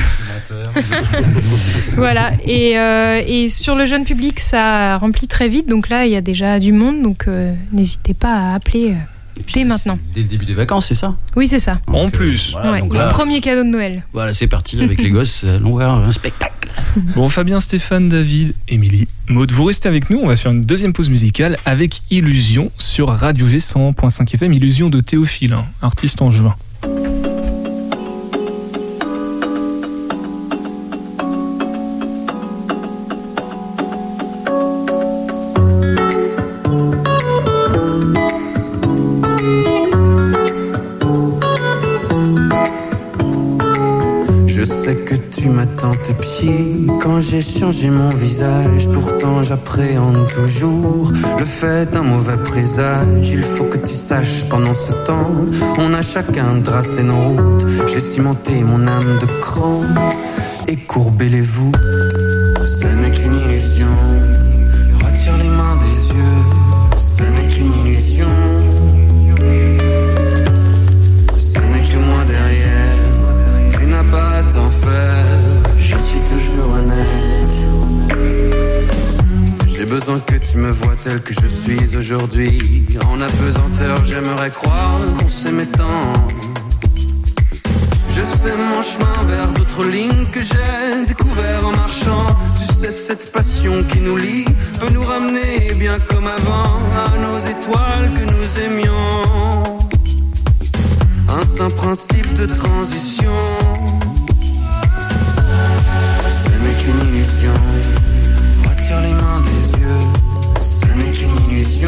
Voilà, et, euh, et sur le jeune public, ça remplit très vite, donc là, il y a déjà du monde, donc euh, n'hésitez pas à appeler euh, dès maintenant. Dès le début des vacances, c'est ça? Oui, c'est ça. En donc, plus. Euh, voilà, ouais, donc là, le premier cadeau de Noël. Voilà, c'est parti, avec les gosses, allons voir un spectacle. Bon, Fabien, Stéphane, David, Émilie, Maud, vous restez avec nous. On va faire une deuxième pause musicale avec Illusion sur Radio G cent point cinq F M. Illusion de Théophile, hein, artiste en juin. Tes pieds quand j'ai changé mon visage, pourtant j'appréhende toujours le fait d'un mauvais présage. Il faut que tu saches, pendant ce temps, on a chacun tracé nos routes. J'ai cimenté mon âme de cran et courbé les voûtes. Ce n'est qu'une illusion, retire les mains des yeux. Ce n'est qu'une illusion, ce n'est que moi derrière. Tu n'as pas à t'en faire. Je suis toujours honnête. J'ai besoin que tu me vois tel que je suis aujourd'hui. En apesanteur, j'aimerais croire qu'on s'aimait tant. Je sais mon chemin vers d'autres lignes que j'ai découvert en marchant. Tu sais, cette passion qui nous lie peut nous ramener bien comme avant à nos étoiles que nous aimions. Un saint principe de transition. Ce n'est qu'une illusion, retire les mains des yeux. Ce n'est qu'une illusion,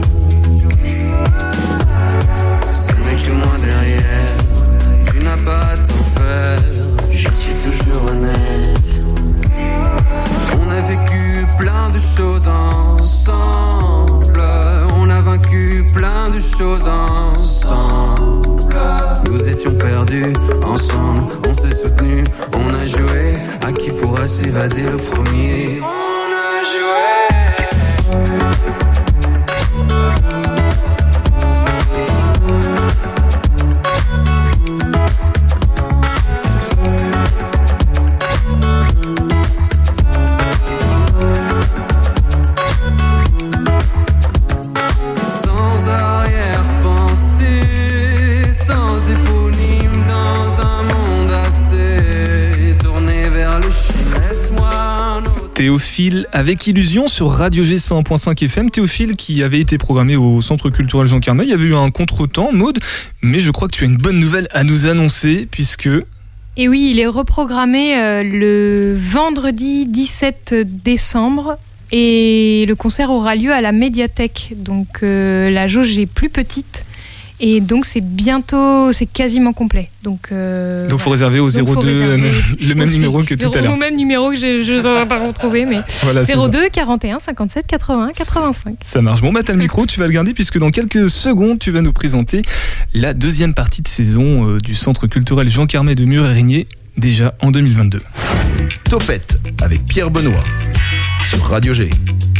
ce n'est que moi derrière. Tu n'as pas à t'en faire, je suis toujours honnête. On a vécu plein de choses ensemble. On a vaincu plein de choses ensemble. Nous étions perdus ensemble, on s'est soutenus, on a joué. À qui pourra s'évader le premier? On a joué. Théophile avec Illusion sur Radio G cent point cinq F M. Théophile qui avait été programmé au Centre culturel Jean Carmet. Il y avait eu un contretemps, Maud, mais je crois que tu as une bonne nouvelle à nous annoncer puisque... Et oui, il est reprogrammé euh, le vendredi dix-sept décembre et le concert aura lieu à la médiathèque. Donc euh, la jauge est plus petite. Et donc c'est bientôt, c'est quasiment complet. Donc euh, donc faut voilà. réserver au zéro deux, le même numéro que tout à l'heure. Au même numéro que je je n'aurais pas retrouvé, mais voilà, zéro deux quarante et un cinquante-sept quatre-vingts quatre-vingt-cinq. Ça marche. Bon bah t'as le micro, tu vas le garder puisque dans quelques secondes tu vas nous présenter la deuxième partie de saison euh, du Centre culturel Jean Carmet de Mur-Érigné. déjà en deux mille vingt-deux. Topette avec Pierre Benoît sur Radio G.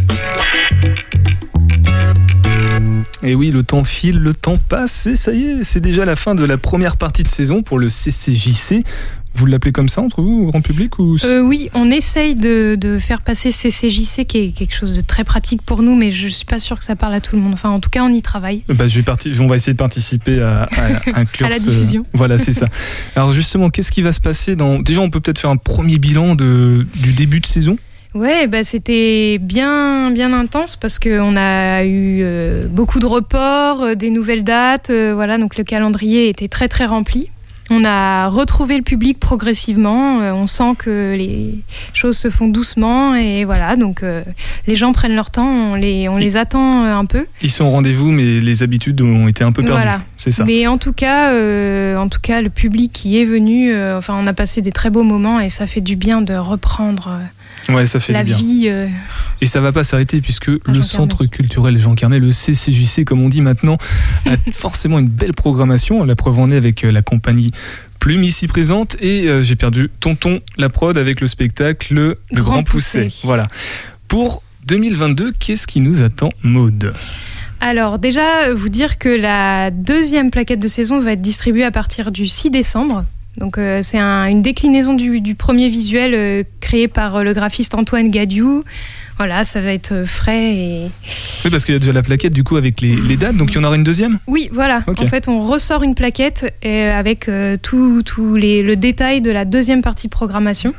Et oui, le temps file, le temps passe, et ça y est, c'est déjà la fin de la première partie de saison pour le C C J C. Vous l'appelez comme ça entre vous, au grand public ou... euh, Oui, on essaye de, de faire passer C C J C, qui est quelque chose de très pratique pour nous, mais je ne suis pas sûre que ça parle à tout le monde. Enfin, en tout cas, on y travaille. Bah, je vais parti... On va essayer de participer à, à inclure à la ce... diffusion. Voilà, c'est ça. Alors justement, qu'est-ce qui va se passer dans... Déjà, on peut peut-être faire un premier bilan de... du début de saison. Ouais, bah c'était bien, bien intense parce qu'on a eu euh, beaucoup de reports, euh, des nouvelles dates, euh, voilà, donc le calendrier était très très rempli. On a retrouvé le public progressivement, euh, on sent que les choses se font doucement et voilà, donc euh, les gens prennent leur temps, on les, on les attend un peu. Ils sont au rendez-vous, mais les habitudes ont été un peu perdues, voilà. C'est ça. Mais en tout cas, euh, en tout cas, le public qui est venu, euh, enfin, on a passé des très beaux moments et ça fait du bien de reprendre. Euh, Ouais, ça fait la du bien. vie. Euh... Et ça va pas s'arrêter puisque ah, le centre culturel Jean Carmet, le C C J C comme on dit maintenant, a forcément une belle programmation. La preuve en est avec la compagnie Plume ici présente et euh, j'ai perdu Tonton la prod avec le spectacle Le, le Grand, Grand Pousset. Pousset. Voilà. Pour deux mille vingt-deux, qu'est-ce qui nous attend, Maude ? Alors déjà, vous dire que la deuxième plaquette de saison va être distribuée à partir du six décembre. Donc euh, c'est un, une déclinaison du, du premier visuel euh, créé par euh, le graphiste Antoine Gadiou. Voilà, ça va être frais et... Oui, parce qu'il y a déjà la plaquette du coup avec les, les dates, donc il y en aura une deuxième ? Oui, voilà. Okay. En fait, on ressort une plaquette euh, avec euh, tout, tout les, le détail de la deuxième partie de programmation.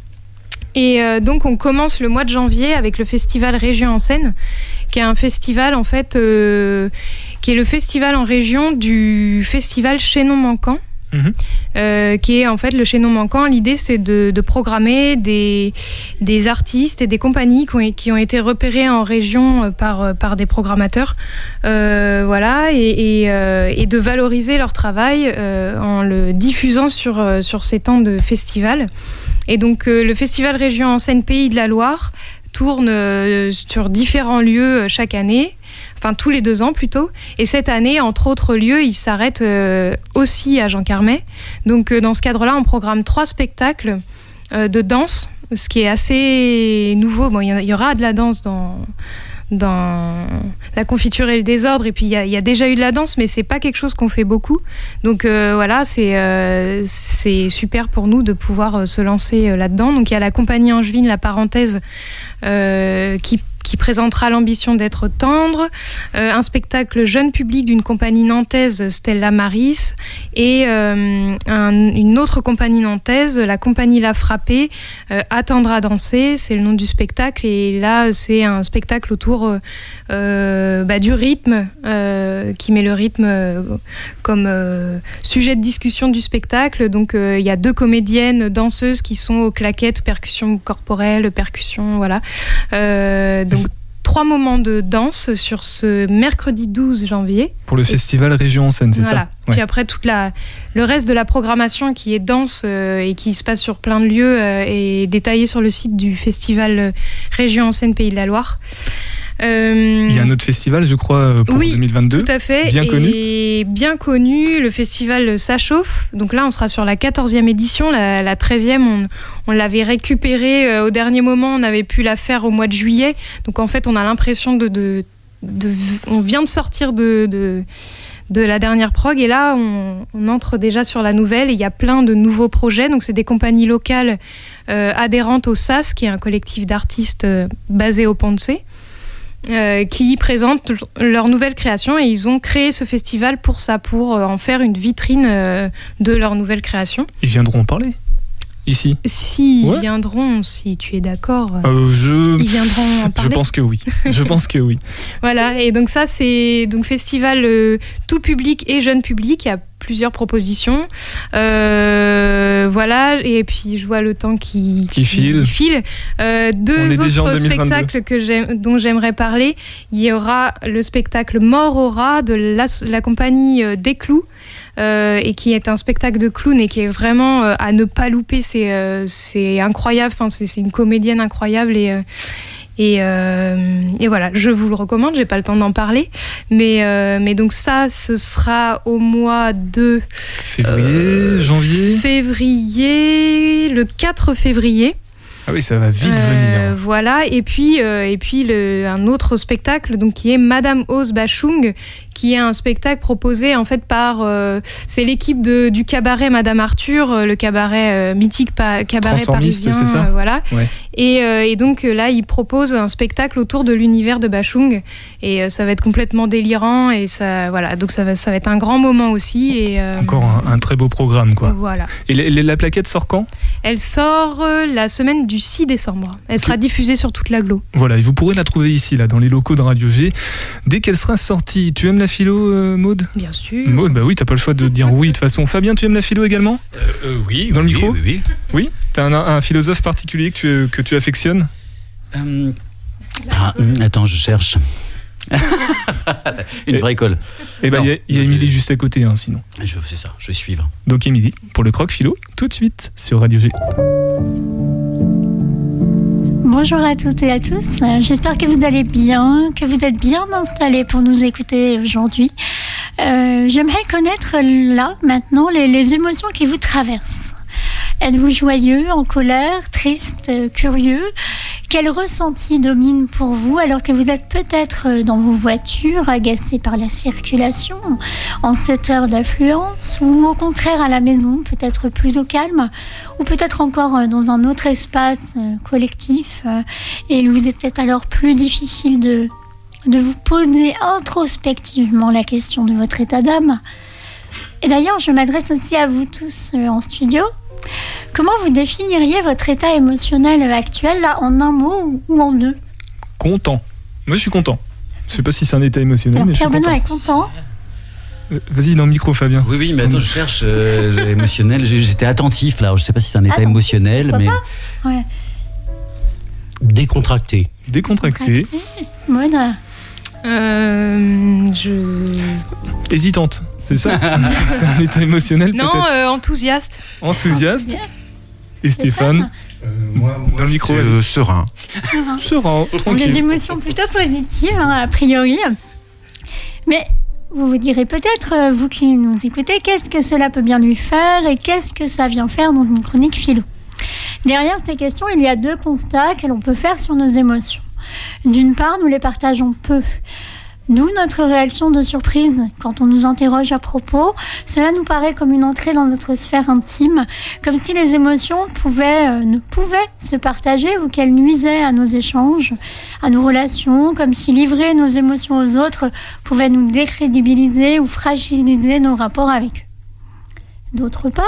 Et euh, donc on commence le mois de janvier avec le festival Région en scène, qui est un festival en fait, euh, qui est le festival en région du festival Chaînon Manquant. Mmh. Euh, qui est en fait le chaînon manquant. L'idée c'est de, de programmer des, des artistes et des compagnies qui ont, qui ont été repérés en région par, par des programmateurs, euh, voilà, et, et, euh, et de valoriser leur travail euh, en le diffusant sur, sur ces temps de festival. Et donc euh, le festival Région en scène Pays de la Loire tourne euh, sur différents lieux chaque année. Enfin tous les deux ans plutôt, et cette année, entre autres lieux, il s'arrête euh, aussi à Jean Carmet. Donc euh, dans ce cadre-là, on programme trois spectacles euh, de danse, ce qui est assez nouveau. Bon, il y, y aura de la danse dans, dans La Confiture et le Désordre, et puis il y, y a déjà eu de la danse, mais c'est pas quelque chose qu'on fait beaucoup. Donc euh, voilà, c'est, euh, c'est super pour nous de pouvoir euh, se lancer euh, là-dedans. Donc il y a la compagnie Angevine, La Parenthèse, euh, qui qui présentera l'ambition d'être tendre, euh, un spectacle jeune public d'une compagnie nantaise, Stella Maris, et euh, un, une autre compagnie nantaise, la compagnie La Frappée, euh, Attendre à danser, c'est le nom du spectacle, et là c'est un spectacle autour euh, bah, du rythme, euh, qui met le rythme euh, comme euh, sujet de discussion du spectacle. Donc il euh, y a deux comédiennes danseuses qui sont aux claquettes, percussion corporelle, percussion, voilà. Euh, donc trois moments de danse sur ce mercredi douze janvier. Pour le et festival Région en scène, c'est voilà. ça ouais. Puis après, toute la, le reste de la programmation qui est danse euh, et qui se passe sur plein de lieux euh, est détaillé sur le site du festival Région en scène Pays de la Loire. Euh, Il y a un autre festival, je crois, pour oui, deux mille vingt-deux. Tout à fait. Bien et connu. Bien connu, le festival Ça Chauffe. Donc là, on sera sur la quatorzième édition. La, la treizième, on, on l'avait récupérée euh, au dernier moment. On avait pu la faire au mois de juillet. Donc en fait, on a l'impression de... de, de on vient de sortir de... de de la dernière prog, et là on, on entre déjà sur la nouvelle, et il y a plein de nouveaux projets. Donc c'est des compagnies locales euh, adhérentes au S A S, qui est un collectif d'artistes euh, basé au Pont de C, euh, qui présentent leur nouvelle création, et ils ont créé ce festival pour ça, pour euh, en faire une vitrine euh, de leur nouvelle création. Ils viendront en parler ici. S'ils ouais. viendront, si tu es d'accord, euh, je... ils viendront en parler. Je pense que oui. Je pense que oui. Voilà, et donc ça, c'est donc festival euh, tout public et jeune public. Il y a plusieurs propositions. Euh, voilà, et puis je vois le temps qui, qui, qui file. Qui file. Euh, deux autres spectacles que j'aime, dont j'aimerais parler. Il y aura le spectacle Mort au rat de la, la compagnie euh, Des Clous. Euh, et qui est un spectacle de clown et qui est vraiment euh, à ne pas louper. C'est, euh, c'est incroyable, enfin, c'est, c'est une comédienne incroyable, et, euh, Et, euh, et voilà, je vous le recommande, j'ai pas le temps d'en parler. Mais, euh, mais donc ça, ce sera au mois de... Février, euh, janvier Février, le quatre février. Ah oui, ça va vite euh, venir. Voilà, et puis, euh, et puis le, un autre spectacle donc, qui est Madame Ose Bachung, qui est un spectacle proposé en fait par... Euh, c'est l'équipe de, du cabaret Madame Arthur, euh, le cabaret euh, mythique pa, cabaret parisien. C'est ça euh, voilà. Ouais. Et, euh, et donc là, il propose un spectacle autour de l'univers de Bachung. Et euh, ça va être complètement délirant. Et ça, voilà, donc ça va, ça va être un grand moment aussi. Et, euh, Encore un, un très beau programme, quoi. Voilà. Et la, la plaquette sort quand ? Elle sort euh, la semaine du six décembre. Elle sera diffusée sur toute l'agglo. Voilà, et vous pourrez la trouver ici, là, dans les locaux de Radio G, dès qu'elle sera sortie. Tu aimes la philo, euh, Maude ? Bien sûr. Maude, bah oui, t'as pas le choix de dire oui de toute façon. Fabien, tu aimes la philo également ? euh, euh, Oui. Dans oui, le micro ? Oui, oui. Oui ? T'as un, un philosophe particulier que tu, que tu affectionnes ? euh, ah, Attends, je cherche. Une vraie colle. Eh ben, il y a, a Émilie je... juste à côté, hein, sinon. Je, c'est ça, je vais suivre. Donc, Émilie, pour le croque philo, tout de suite sur Radio G. Bonjour à toutes et à tous, j'espère que vous allez bien, que vous êtes bien installés pour nous écouter aujourd'hui. Euh, j'aimerais connaître là, maintenant, les, les émotions qui vous traversent. Êtes-vous joyeux, en colère, triste, curieux ? Quel ressenti domine pour vous alors que vous êtes peut-être dans vos voitures, agacés par la circulation, en cette heure d'affluence, ou au contraire à la maison, peut-être plus au calme, ou peut-être encore dans un autre espace collectif, et il vous est peut-être alors plus difficile de, de vous poser introspectivement la question de votre état d'âme. Et d'ailleurs, je m'adresse aussi à vous tous en studio. Comment vous définiriez votre état émotionnel actuel, là, en un mot ou en deux ? Content. Moi, je suis content. Je sais pas si c'est un état émotionnel, Alors, mais je suis Pierre content. Benoît est content. Euh, vas-y, dans le micro, Fabien. Oui, oui, mais attends, je cherche euh, émotionnel. J'étais attentif, là. Je sais pas si c'est un état Attends, émotionnel, mais... Ouais. Décontracté. Décontracté. Mona. Euh, je... Hésitante. C'est ça ? C'est un état émotionnel non, peut-être euh, enthousiaste. Enthousiaste. Et Stéphane, euh, moi, moi, dans le micro. Euh, serein. Serein. Serein, tranquille. Des émotions plutôt positives, hein, a priori. Mais vous vous direz peut-être, vous qui nous écoutez, qu'est-ce que cela peut bien lui faire et qu'est-ce que ça vient faire dans une chronique philo ? Derrière ces questions, il y a deux constats que l'on peut faire sur nos émotions. D'une part, nous les partageons peu. D'où notre réaction de surprise quand on nous interroge à propos. Cela nous paraît comme une entrée dans notre sphère intime, comme si les émotions pouvaient, euh, ne pouvaient se partager ou qu'elles nuisaient à nos échanges, à nos relations, comme si livrer nos émotions aux autres pouvait nous décrédibiliser ou fragiliser nos rapports avec eux. D'autre part,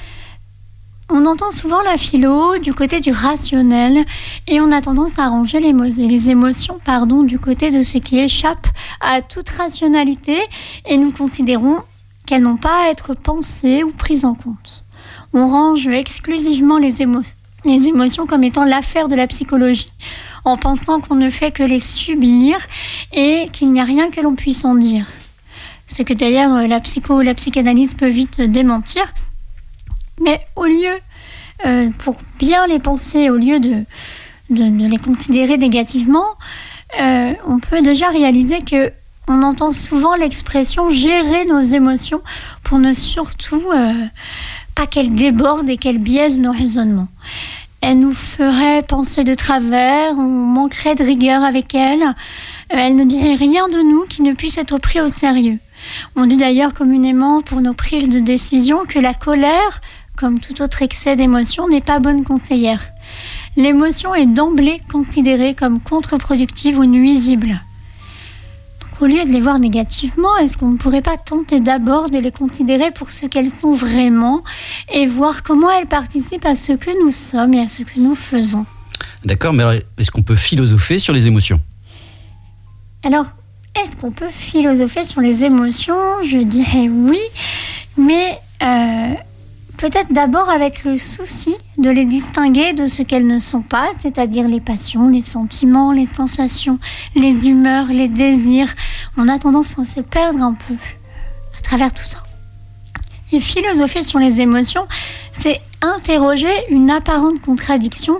on entend souvent la philo du côté du rationnel et on a tendance à ranger les, mo- les émotions pardon, du côté de ce qui échappe à toute rationalité et nous considérons qu'elles n'ont pas à être pensées ou prises en compte. On range exclusivement les, émo- les émotions comme étant l'affaire de la psychologie en pensant qu'on ne fait que les subir et qu'il n'y a rien que l'on puisse en dire. Ce que d'ailleurs la psycho ou la psychanalyse peut vite démentir. Mais au lieu, euh, pour bien les penser, au lieu de, de, de les considérer négativement, euh, on peut déjà réaliser qu'on entend souvent l'expression « gérer nos émotions » pour ne surtout euh, pas qu'elles débordent et qu'elles biaisent nos raisonnements. Elles nous feraient penser de travers, on manquerait de rigueur avec elles, euh, elles ne diraient rien de nous qui ne puisse être pris au sérieux. On dit d'ailleurs communément pour nos prises de décision que la colère, comme tout autre excès d'émotion, n'est pas bonne conseillère. L'émotion est d'emblée considérée comme contre-productive ou nuisible. Donc, au lieu de les voir négativement, est-ce qu'on ne pourrait pas tenter d'abord de les considérer pour ce qu'elles sont vraiment et voir comment elles participent à ce que nous sommes et à ce que nous faisons ? D'accord, mais alors, est-ce qu'on peut philosopher sur les émotions ? Alors, est-ce qu'on peut philosopher sur les émotions ? Je dirais oui, mais... Euh, Peut-être d'abord avec le souci de les distinguer de ce qu'elles ne sont pas, c'est-à-dire les passions, les sentiments, les sensations, les humeurs, les désirs. On a tendance à se perdre un peu à travers tout ça. Et philosopher sur les émotions, c'est interroger une apparente contradiction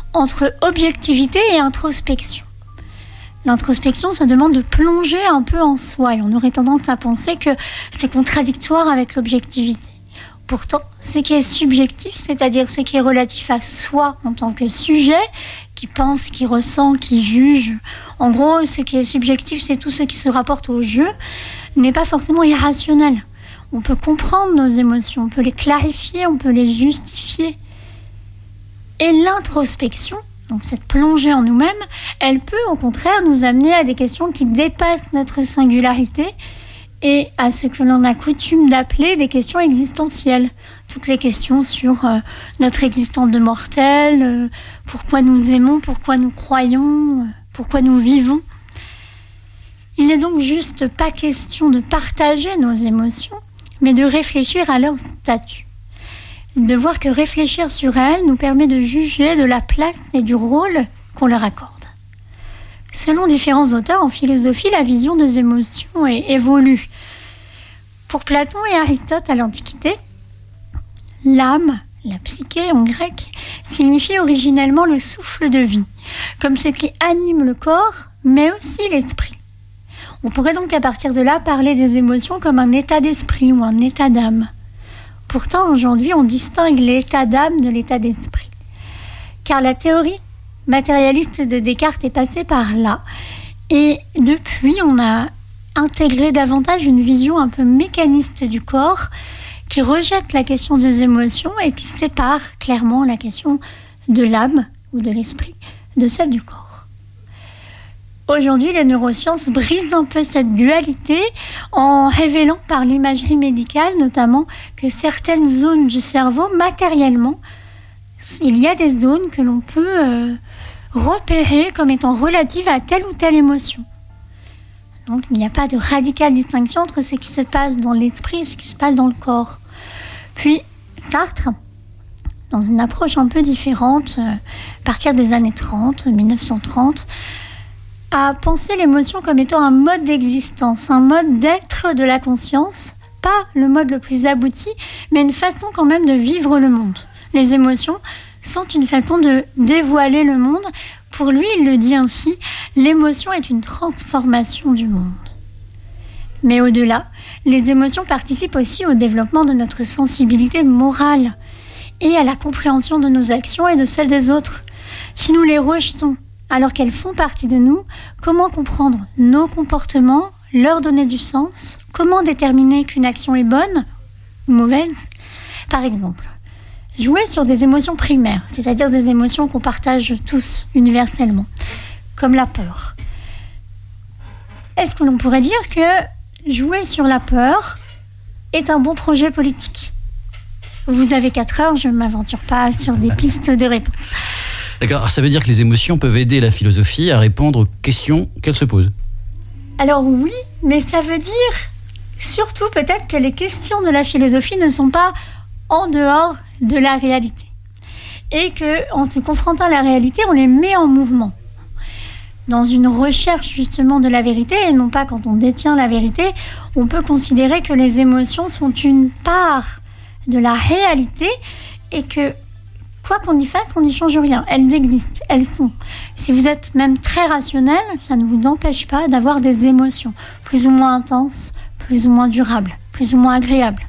entre objectivité et introspection. L'introspection, ça demande de plonger un peu en soi et on aurait tendance à penser que c'est contradictoire avec l'objectivité. Pourtant, ce qui est subjectif, c'est-à-dire ce qui est relatif à soi en tant que sujet, qui pense, qui ressent, qui juge, en gros, ce qui est subjectif, c'est tout ce qui se rapporte au jeu, n'est pas forcément irrationnel. On peut comprendre nos émotions, on peut les clarifier, on peut les justifier. Et l'introspection, donc cette plongée en nous-mêmes, elle peut au contraire nous amener à des questions qui dépassent notre singularité et à ce que l'on a coutume d'appeler des questions existentielles. Toutes les questions sur euh, notre existence de mortels, euh, pourquoi nous aimons, pourquoi nous croyons, euh, pourquoi nous vivons. Il n'est donc juste pas question de partager nos émotions, mais de réfléchir à leur statut. De voir que réfléchir sur elles nous permet de juger de la place et du rôle qu'on leur accorde. Selon différents auteurs en philosophie, la vision des émotions est évolue. Pour Platon et Aristote à l'Antiquité, l'âme, la psyché en grec, signifie originellement le souffle de vie, comme ce qui anime le corps, mais aussi l'esprit. On pourrait donc à partir de là parler des émotions comme un état d'esprit ou un état d'âme. Pourtant, aujourd'hui, on distingue l'état d'âme de l'état d'esprit. Car la théorie matérialiste de Descartes est passée par là. Et depuis, on a intégré davantage une vision un peu mécaniste du corps qui rejette la question des émotions et qui sépare clairement la question de l'âme ou de l'esprit de celle du corps. Aujourd'hui, les neurosciences brisent un peu cette dualité en révélant par l'imagerie médicale notamment que certaines zones du cerveau, matériellement, il y a des zones que l'on peut euh, repérer comme étant relatives à telle ou telle émotion. Donc il n'y a pas de radicale distinction entre ce qui se passe dans l'esprit et ce qui se passe dans le corps. Puis Sartre, dans une approche un peu différente, euh, à partir des années trente, dix-neuf cent trente, à penser l'émotion comme étant un mode d'existence, un mode d'être de la conscience, pas le mode le plus abouti, mais une façon quand même de vivre le monde. Les émotions sont une façon de dévoiler le monde. Pour lui, il le dit ainsi, l'émotion est une transformation du monde. Mais au-delà, les émotions participent aussi au développement de notre sensibilité morale et à la compréhension de nos actions et de celles des autres. Si nous les rejetons, alors qu'elles font partie de nous, comment comprendre nos comportements, leur donner du sens, comment déterminer qu'une action est bonne ou mauvaise. Par exemple, jouer sur des émotions primaires, c'est-à-dire des émotions qu'on partage tous universellement, comme la peur. Est-ce que l'on pourrait dire que jouer sur la peur est un bon projet politique ? Vous avez quatre heures, je ne m'aventure pas sur des pistes de réponse. D'accord, ça veut dire que les émotions peuvent aider la philosophie à répondre aux questions qu'elle se pose. Alors oui, mais ça veut dire surtout peut-être que les questions de la philosophie ne sont pas en dehors de la réalité. Et qu'en se confrontant à la réalité, on les met en mouvement. Dans une recherche justement de la vérité, et non pas quand on détient la vérité, on peut considérer que les émotions sont une part de la réalité et que quoi qu'on y fasse, on n'y change rien. Elles existent, elles sont. Si vous êtes même très rationnel, ça ne vous empêche pas d'avoir des émotions plus ou moins intenses, plus ou moins durables, plus ou moins agréables.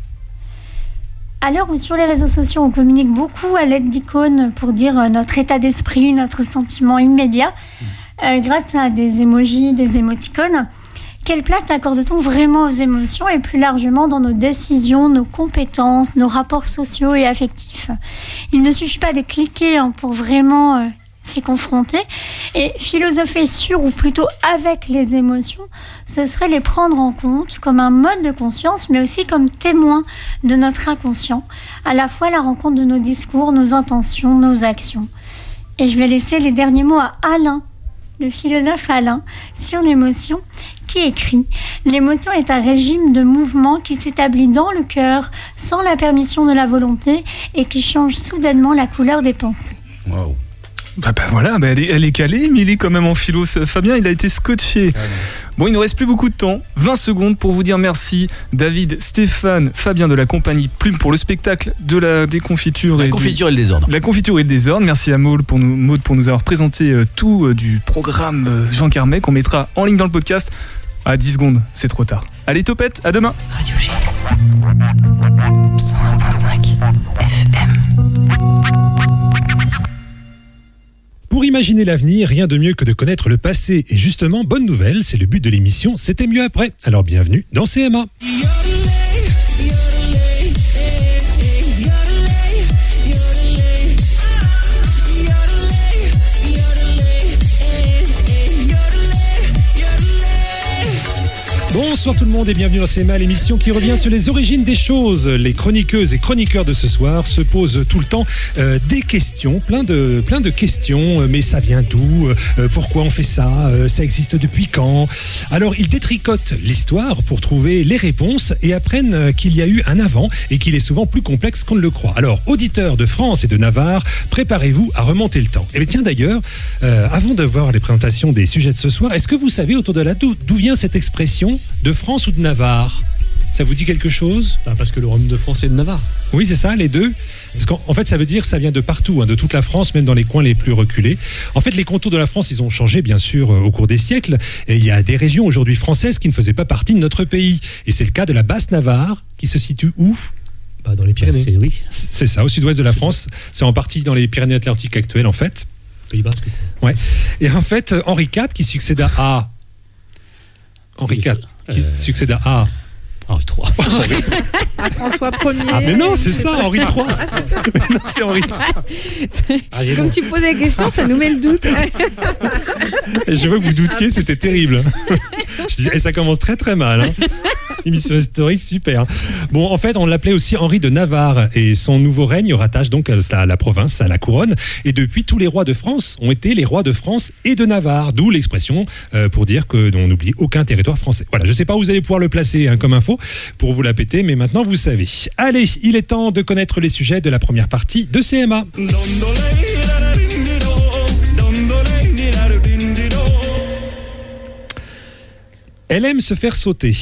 À l'heure où sur les réseaux sociaux, on communique beaucoup à l'aide d'icônes pour dire notre état d'esprit, notre sentiment immédiat, euh, grâce à des emojis, des émoticônes, quelle place accorde-t-on vraiment aux émotions et plus largement dans nos décisions, nos compétences, nos rapports sociaux et affectifs ? Il ne suffit pas de cliquer hein, pour vraiment euh, s'y confronter. Et philosopher sur ou plutôt avec les émotions, ce serait les prendre en compte comme un mode de conscience, mais aussi comme témoin de notre inconscient, à la fois la rencontre de nos discours, nos intentions, nos actions. Et je vais laisser les derniers mots à Alain, le philosophe Alain, sur l'émotion, qui écrit « L'émotion est un régime de mouvement qui s'établit dans le cœur sans la permission de la volonté et qui change soudainement la couleur des pensées. Wow. » Bah, bah voilà, bah elle, est, elle est calée, mais il est quand même en philo. Fabien, il a été scotché. Ah Bon, il ne reste plus beaucoup de temps, vingt secondes pour vous dire merci. David, Stéphane, Fabien de la compagnie Plume pour le spectacle de la déconfiture. La et confiture du... et le désordre. La confiture et le désordre. Merci à Maud pour nous, Maud pour nous avoir présenté euh, tout euh, du programme euh, Jean Carmet qu'on mettra en ligne dans le podcast. À dix secondes, c'est trop tard. Allez, Topette, à demain. Radio G. cent un virgule cinq F M. Pour imaginer l'avenir, rien de mieux que de connaître le passé. Et justement, bonne nouvelle, c'est le but de l'émission C'était mieux après. Alors bienvenue dans C M A. Bonsoir tout le monde et bienvenue dans C M A, l'émission qui revient sur les origines des choses. Les chroniqueuses et chroniqueurs de ce soir se posent tout le temps euh, des questions, plein de, plein de questions. Mais ça vient d'où euh, Pourquoi on fait ça euh, Ça existe depuis quand Alors ils détricotent l'histoire pour trouver les réponses et apprennent qu'il y a eu un avant et qu'il est souvent plus complexe qu'on ne le croit. Alors auditeurs de France et de Navarre, préparez-vous à remonter le temps. Et bien tiens d'ailleurs, euh, avant de voir les présentations des sujets de ce soir, est-ce que vous savez autour de là d'où, d'où vient cette expression de France ou de Navarre? Ça vous dit quelque chose? Ah, parce que le royaume de France est de Navarre. Oui, c'est ça, les deux. Parce qu'en en fait, ça veut dire que ça vient de partout, hein, de toute la France, même dans les coins les plus reculés. En fait, les contours de la France, ils ont changé, bien sûr, euh, au cours des siècles. Et il y a des régions aujourd'hui françaises qui ne faisaient pas partie de notre pays. Et c'est le cas de la Basse-Navarre, qui se situe où? Bah, dans les Pyrénées. C'est, oui. C'est ça, au sud-ouest de la France. C'est en partie dans les Pyrénées-Atlantiques actuelles, en fait. Pays Basque. Ouais. Et en fait, Henri quatre, qui succéda à... Henri quatre, qui euh... succéda à... Henri trois. À François Premier. Ah mais non, c'est ça, Henri trois. Ah, c'est ça. Mais non, c'est Henri trois. Ah, comme tu poses la question, ça nous met le doute. Je vois que vous doutiez, c'était terrible. Je dis, et ça commence très très mal. Hein. Émission historique, super. Bon, en fait, on l'appelait aussi Henri de Navarre et son nouveau règne rattache donc à la province, à la couronne. Et depuis, tous les rois de France ont été les rois de France et de Navarre, d'où l'expression euh, pour dire que on n'oublie aucun territoire français. Voilà, je sais pas où vous allez pouvoir le placer hein, comme info pour vous la péter, mais maintenant vous savez. Allez, il est temps de connaître les sujets de la première partie de C M A. Elle aime se faire sauter.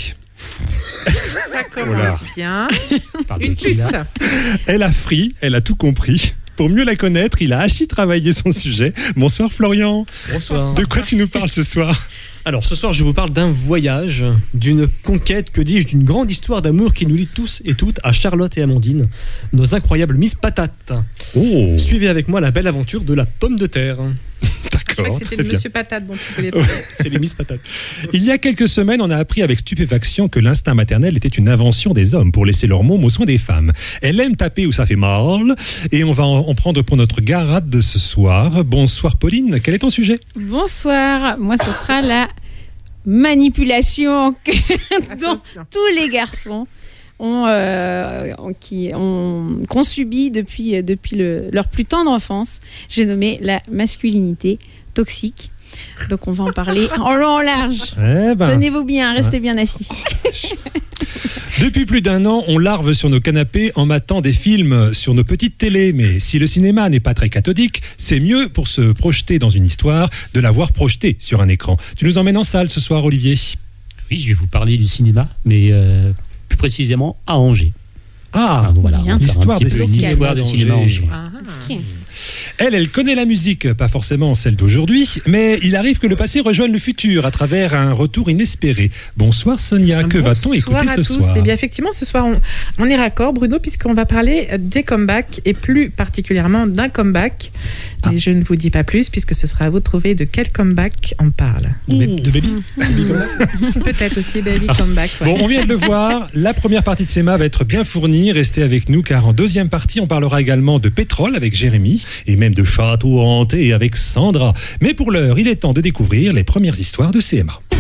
Ça commence bien. Une puce. Elle a fri, elle a tout compris. Pour mieux la connaître, il a archi-travaillé son sujet. Bonsoir Florian. Bonsoir. De quoi tu nous parles ce soir ? Alors ce soir, je vous parle d'un voyage, d'une conquête, que dis-je, d'une grande histoire d'amour qui nous lie tous et toutes à Charlotte et Amandine, nos incroyables Miss Patate. Oh. Suivez avec moi la belle aventure de la pomme de terre. D'accord. C'était le Monsieur Patate dont tu voulais parler. Ouais, c'est les Miss Patates. Il y a quelques semaines, on a appris avec stupéfaction que l'instinct maternel était une invention des hommes pour laisser leur môme aux soins des femmes. Elle aime taper où ça fait mal et on va en prendre pour notre garade de ce soir. Bonsoir Pauline, quel est ton sujet ? Bonsoir, moi ce sera la manipulation dont tous les garçons ont, euh, qui ont, qu'on subit depuis, depuis le, leur plus tendre enfance. J'ai nommé la masculinité toxique. Donc on va en parler en long, en large. Eh ben, Tenez-vous bien, restez ouais. bien assis. Depuis plus d'un an, on larve sur nos canapés en matant des films sur nos petites télés. Mais si le cinéma n'est pas très cathodique, c'est mieux pour se projeter dans une histoire de la voir projetée sur un écran. Tu nous emmènes en salle ce soir, Olivier ? Oui, je vais vous parler du cinéma, mais euh, plus précisément à Angers. Ah, ah voilà, l'histoire, des une histoire de cinéma à Angers. Ah, okay. Elle, elle connaît la musique, pas forcément celle d'aujourd'hui, mais il arrive que le passé rejoigne le futur à travers un retour inespéré. Bonsoir Sonia, que Bonsoir va-t-on écouter ce tous. soir ? Eh bien effectivement, ce soir on, on est raccord, Bruno, puisqu'on va parler des comebacks et plus particulièrement d'un comeback. Ah. Et je ne vous dis pas plus puisque ce sera à vous de trouver de quel comeback on parle. Ouh. De Baby Peut-être aussi Baby ah. Comeback. Ouais. Bon, on vient de le voir, la première partie de C M A va être bien fournie. Restez avec nous car en deuxième partie, on parlera également de pétrole avec Jérémy et même de château hanté avec Sandra. Mais pour l'heure, il est temps de découvrir les premières histoires de C M A.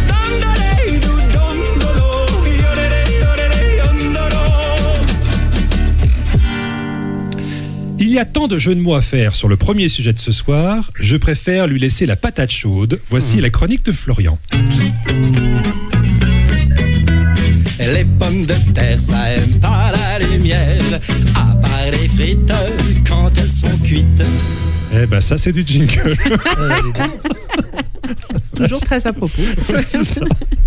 Il y a tant de jeux de mots à faire sur le premier sujet de ce soir, je préfère lui laisser la patate chaude. Voici mmh. la chronique de Florian. Les pommes de terre, ça aime pas la lumière, à part les frites quand elles sont cuites. Eh ben ça c'est du jingle. Toujours très à propos. C'est ça.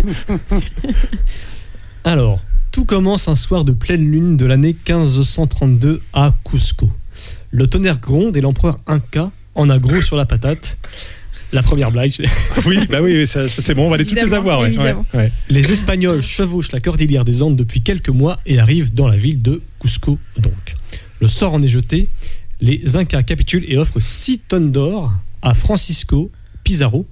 Alors, tout commence un soir de pleine lune de l'année quinze cent trente-deux à Cusco. Le tonnerre gronde et l'empereur Inca en a gros sur la patate. La première blague. Oui, bah oui, ça, c'est bon, on va les toutes les avoir. Ouais. Ouais, ouais. Les Espagnols chevauchent la cordillère des Andes depuis quelques mois et arrivent dans la ville de Cusco donc. Le sort en est jeté, les Incas capitulent et offrent six tonnes d'or à Francisco Pizarro,